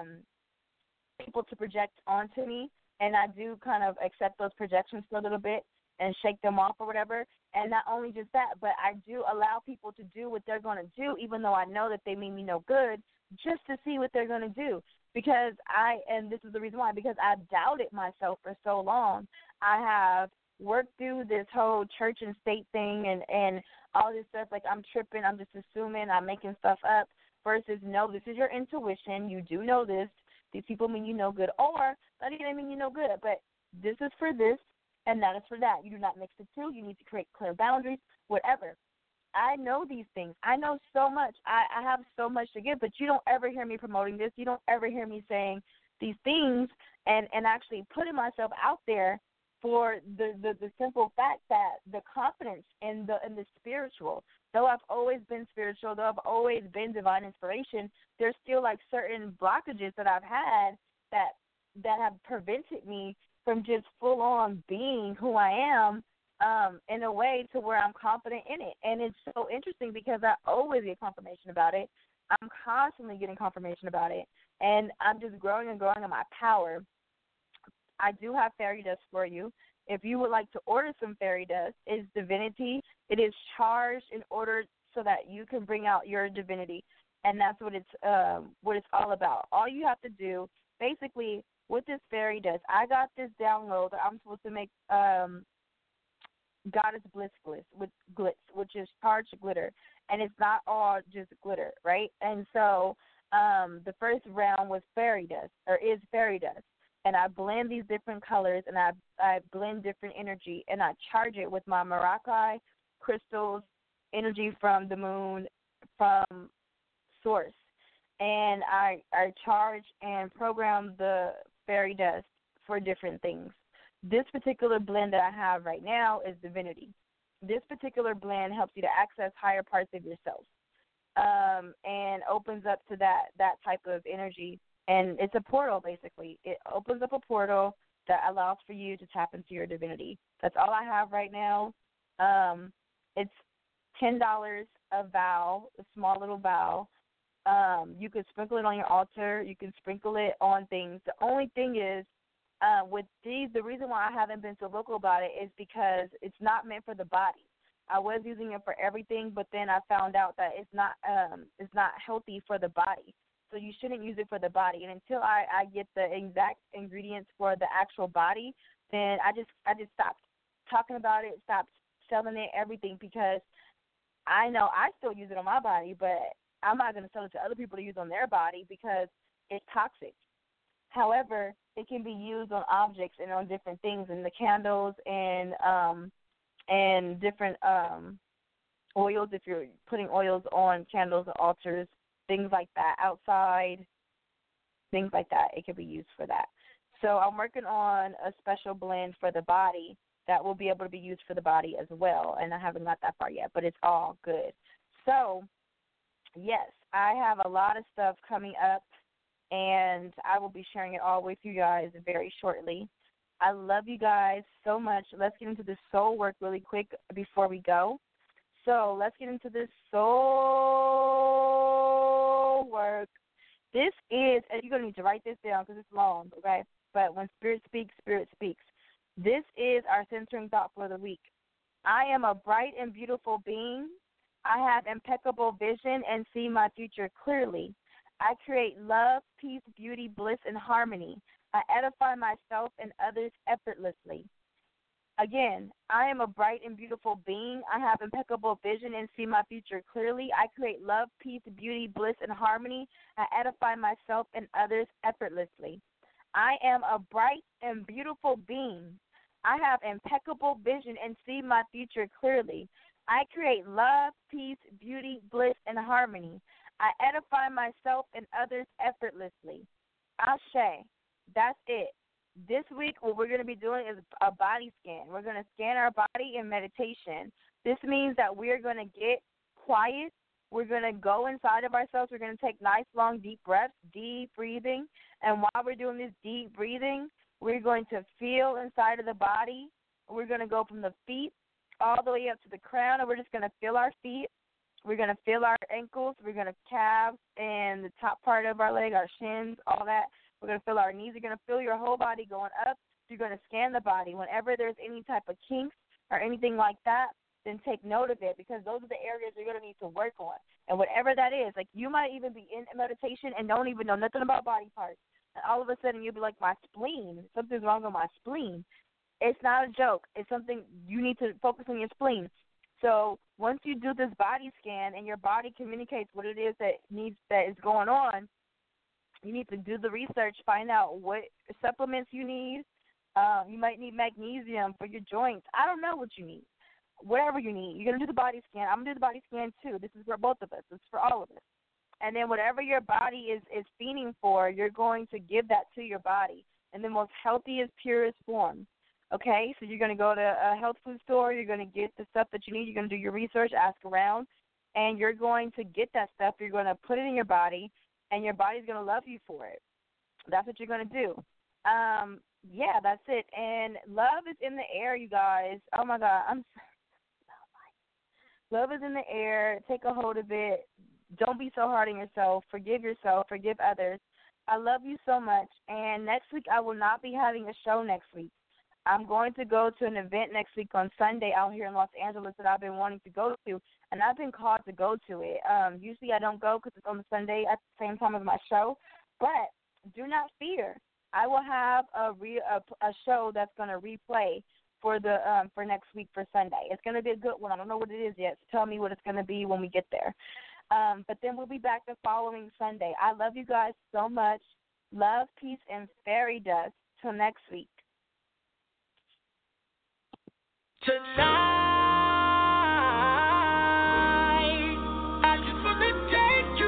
people to project onto me, and I do kind of accept those projections for a little bit and shake them off or whatever. And not only just that, but I do allow people to do what they're going to do, even though I know that they mean me no good, just to see what they're going to do. Because and this is the reason why, because I've doubted myself for so long. I have worked through this whole church and state thing and all this stuff, like I'm tripping, I'm just assuming, I'm making stuff up, versus no, this is your intuition, you do know this, these people mean you no good, or not even mean you no good, but this is for this and that is for that. You do not mix the two, you need to create clear boundaries, whatever. I know these things. I know so much. I have so much to give, but you don't ever hear me promoting this. You don't ever hear me saying these things and actually putting myself out there for the simple fact that the confidence in the spiritual. Though I've always been spiritual, though I've always been divine inspiration, there's still like certain blockages that I've had that have prevented me from just full on being who I am. In a way to where I'm confident in it. And it's so interesting because I always get confirmation about it. I'm constantly getting confirmation about it. And I'm just growing and growing in my power. I do have fairy dust for you. If you would like to order some fairy dust, it's divinity. It is charged in order so that you can bring out your divinity. And that's what it's all about. All you have to do, basically, with this fairy dust, I got this download that I'm supposed to make Goddess Bliss with glitz, which is charged glitter, and it's not all just glitter, right? And so the first round was fairy dust, or is fairy dust, and I blend these different colors, and I blend different energy, and I charge it with my Marakai crystals, energy from the moon, from source, and I charge and program the fairy dust for different things. This particular blend that I have right now is divinity. This particular blend helps you to access higher parts of yourself and opens up to that type of energy And it's a portal, basically. It opens up a portal that allows for you to tap into your divinity. That's all I have right now. It's $10 a vow, a small little vow. You can sprinkle it on your altar. You can sprinkle it on things. The only thing is, with these, the reason why I haven't been so vocal about it is because it's not meant for the body. I was using it for everything, but then I found out that it's not healthy for the body. So you shouldn't use it for the body. And until I get the exact ingredients for the actual body, then I just stopped talking about it, stopped selling it, everything, because I know I still use it on my body, but I'm not going to sell it to other people to use on their body because it's toxic. However, it can be used on objects and on different things, and the candles and different oils, if you're putting oils on candles or altars, things like that, outside, things like that, it can be used for that. So I'm working on a special blend for the body that will be able to be used for the body as well, and I haven't got that far yet, but it's all good. So, yes, I have a lot of stuff coming up, and I will be sharing it all with you guys very shortly. I love you guys so much. Let's get into this soul work really quick before we go. So let's get into this soul work. This is, and you're going to need to write this down because it's long, okay? But when Spirit speaks, Spirit speaks. This is our centering thought for the week. I am a bright and beautiful being. I have impeccable vision and see my future clearly. I create love, peace, beauty, bliss, and harmony. I edify myself and others effortlessly. Again, I am a bright and beautiful being. I have impeccable vision and see my future clearly. I create love, peace, beauty, bliss, and harmony. I edify myself and others effortlessly. I am a bright and beautiful being. I have impeccable vision and see my future clearly. I create love, peace, beauty, bliss, and harmony. I edify myself and others effortlessly. Ashe. That's it. This week, what we're going to be doing is a body scan. We're going to scan our body in meditation. This means that we're going to get quiet. We're going to go inside of ourselves. We're going to take nice, long, deep breaths, deep breathing. And while we're doing this deep breathing, we're going to feel inside of the body. We're going to go from the feet all the way up to the crown, and we're just going to feel our feet. We're going to feel our ankles. We're going to calves and the top part of our leg, our shins, all that. We're going to feel our knees. You're going to feel your whole body going up. You're going to scan the body. Whenever there's any type of kinks or anything like that, then take note of it, because those are the areas you're going to need to work on. And whatever that is, like you might even be in meditation and don't even know nothing about body parts. And all of a sudden you'll be like, my spleen, something's wrong with my spleen. It's not a joke. It's something you need to focus on your spleen. So once you do this body scan and your body communicates what it is that is going on, you need to do the research, find out what supplements you need. You might need magnesium for your joints. I don't know what you need. Whatever you need. You're going to do the body scan. I'm going to do the body scan too. This is for both of us. It's for all of us. And then whatever your body is feeding for, you're going to give that to your body in the most healthiest, purest form. Okay? So you're going to go to a health food store. You're going to get the stuff that you need. You're going to do your research, ask around, and you're going to get that stuff. You're going to put it in your body, and your body's going to love you for it. That's what you're going to do. Yeah, that's it. And love is in the air, you guys. Oh, my God. Love is in the air. Take a hold of it. Don't be so hard on yourself. Forgive yourself. Forgive others. I love you so much. And next week, I will not be having a show next week. I'm going to go to an event next week on Sunday out here in Los Angeles that I've been wanting to go to, and I've been called to go to it. Usually I don't go because it's on the Sunday at the same time as my show, but do not fear. I will have a show that's going to replay for next week for Sunday. It's going to be a good one. I don't know what it is yet, so tell me what it's going to be when we get there. But then we'll be back the following Sunday. I love you guys so much. Love, peace, and fairy dust. Till next week. Tonight, I just want to take you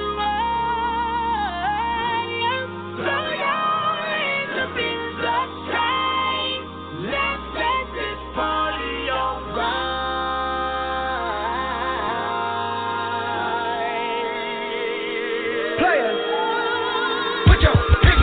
higher. Throw your hands up in the sky. Let's set this party alright. Players, put your hands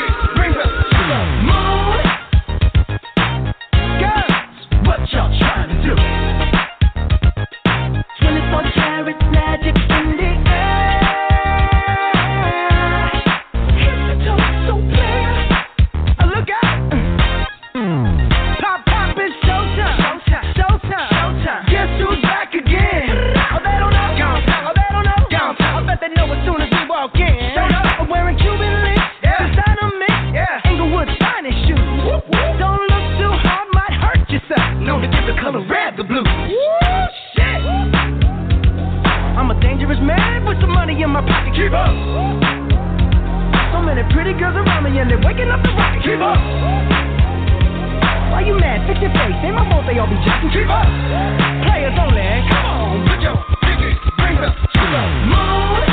in my pocket. Keep up. So many pretty girls around me and they're waking up the rocket. Keep up. Why you mad? Fix your face. Ain't my fault they all be jacking. Keep up. Players only. Come on, put your pinky rings up to the moon.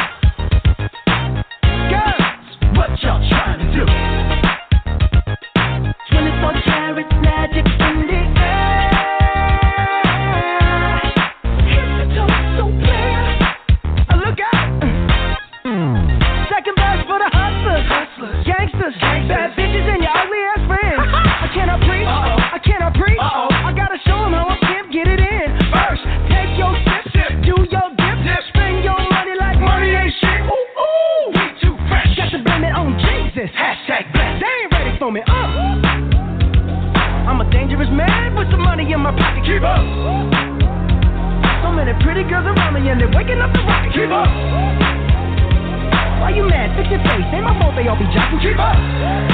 Girls, what y'all trying to do? 24 karat magic in the air. Hit the toe so clear. Look out. Second verse for the hustlers. Gangsters. Bad bitches and your ugly ass friends. I cannot preach. I cannot preach. I gotta show them how I can't get it in. First, take your sip. Do your dip. Spend your money like money ain't shit. Ooh, ooh. We too fresh. Got to blame it on Jesus. Hashtag blessed. They ain't ready for me. I'm a dangerous man with some money in my pocket. Keep up. So many pretty girls around me and they're waking up the rocket. Keep up. Why you mad? Fix your face. Ain't my fault they all be jocking. Keep up.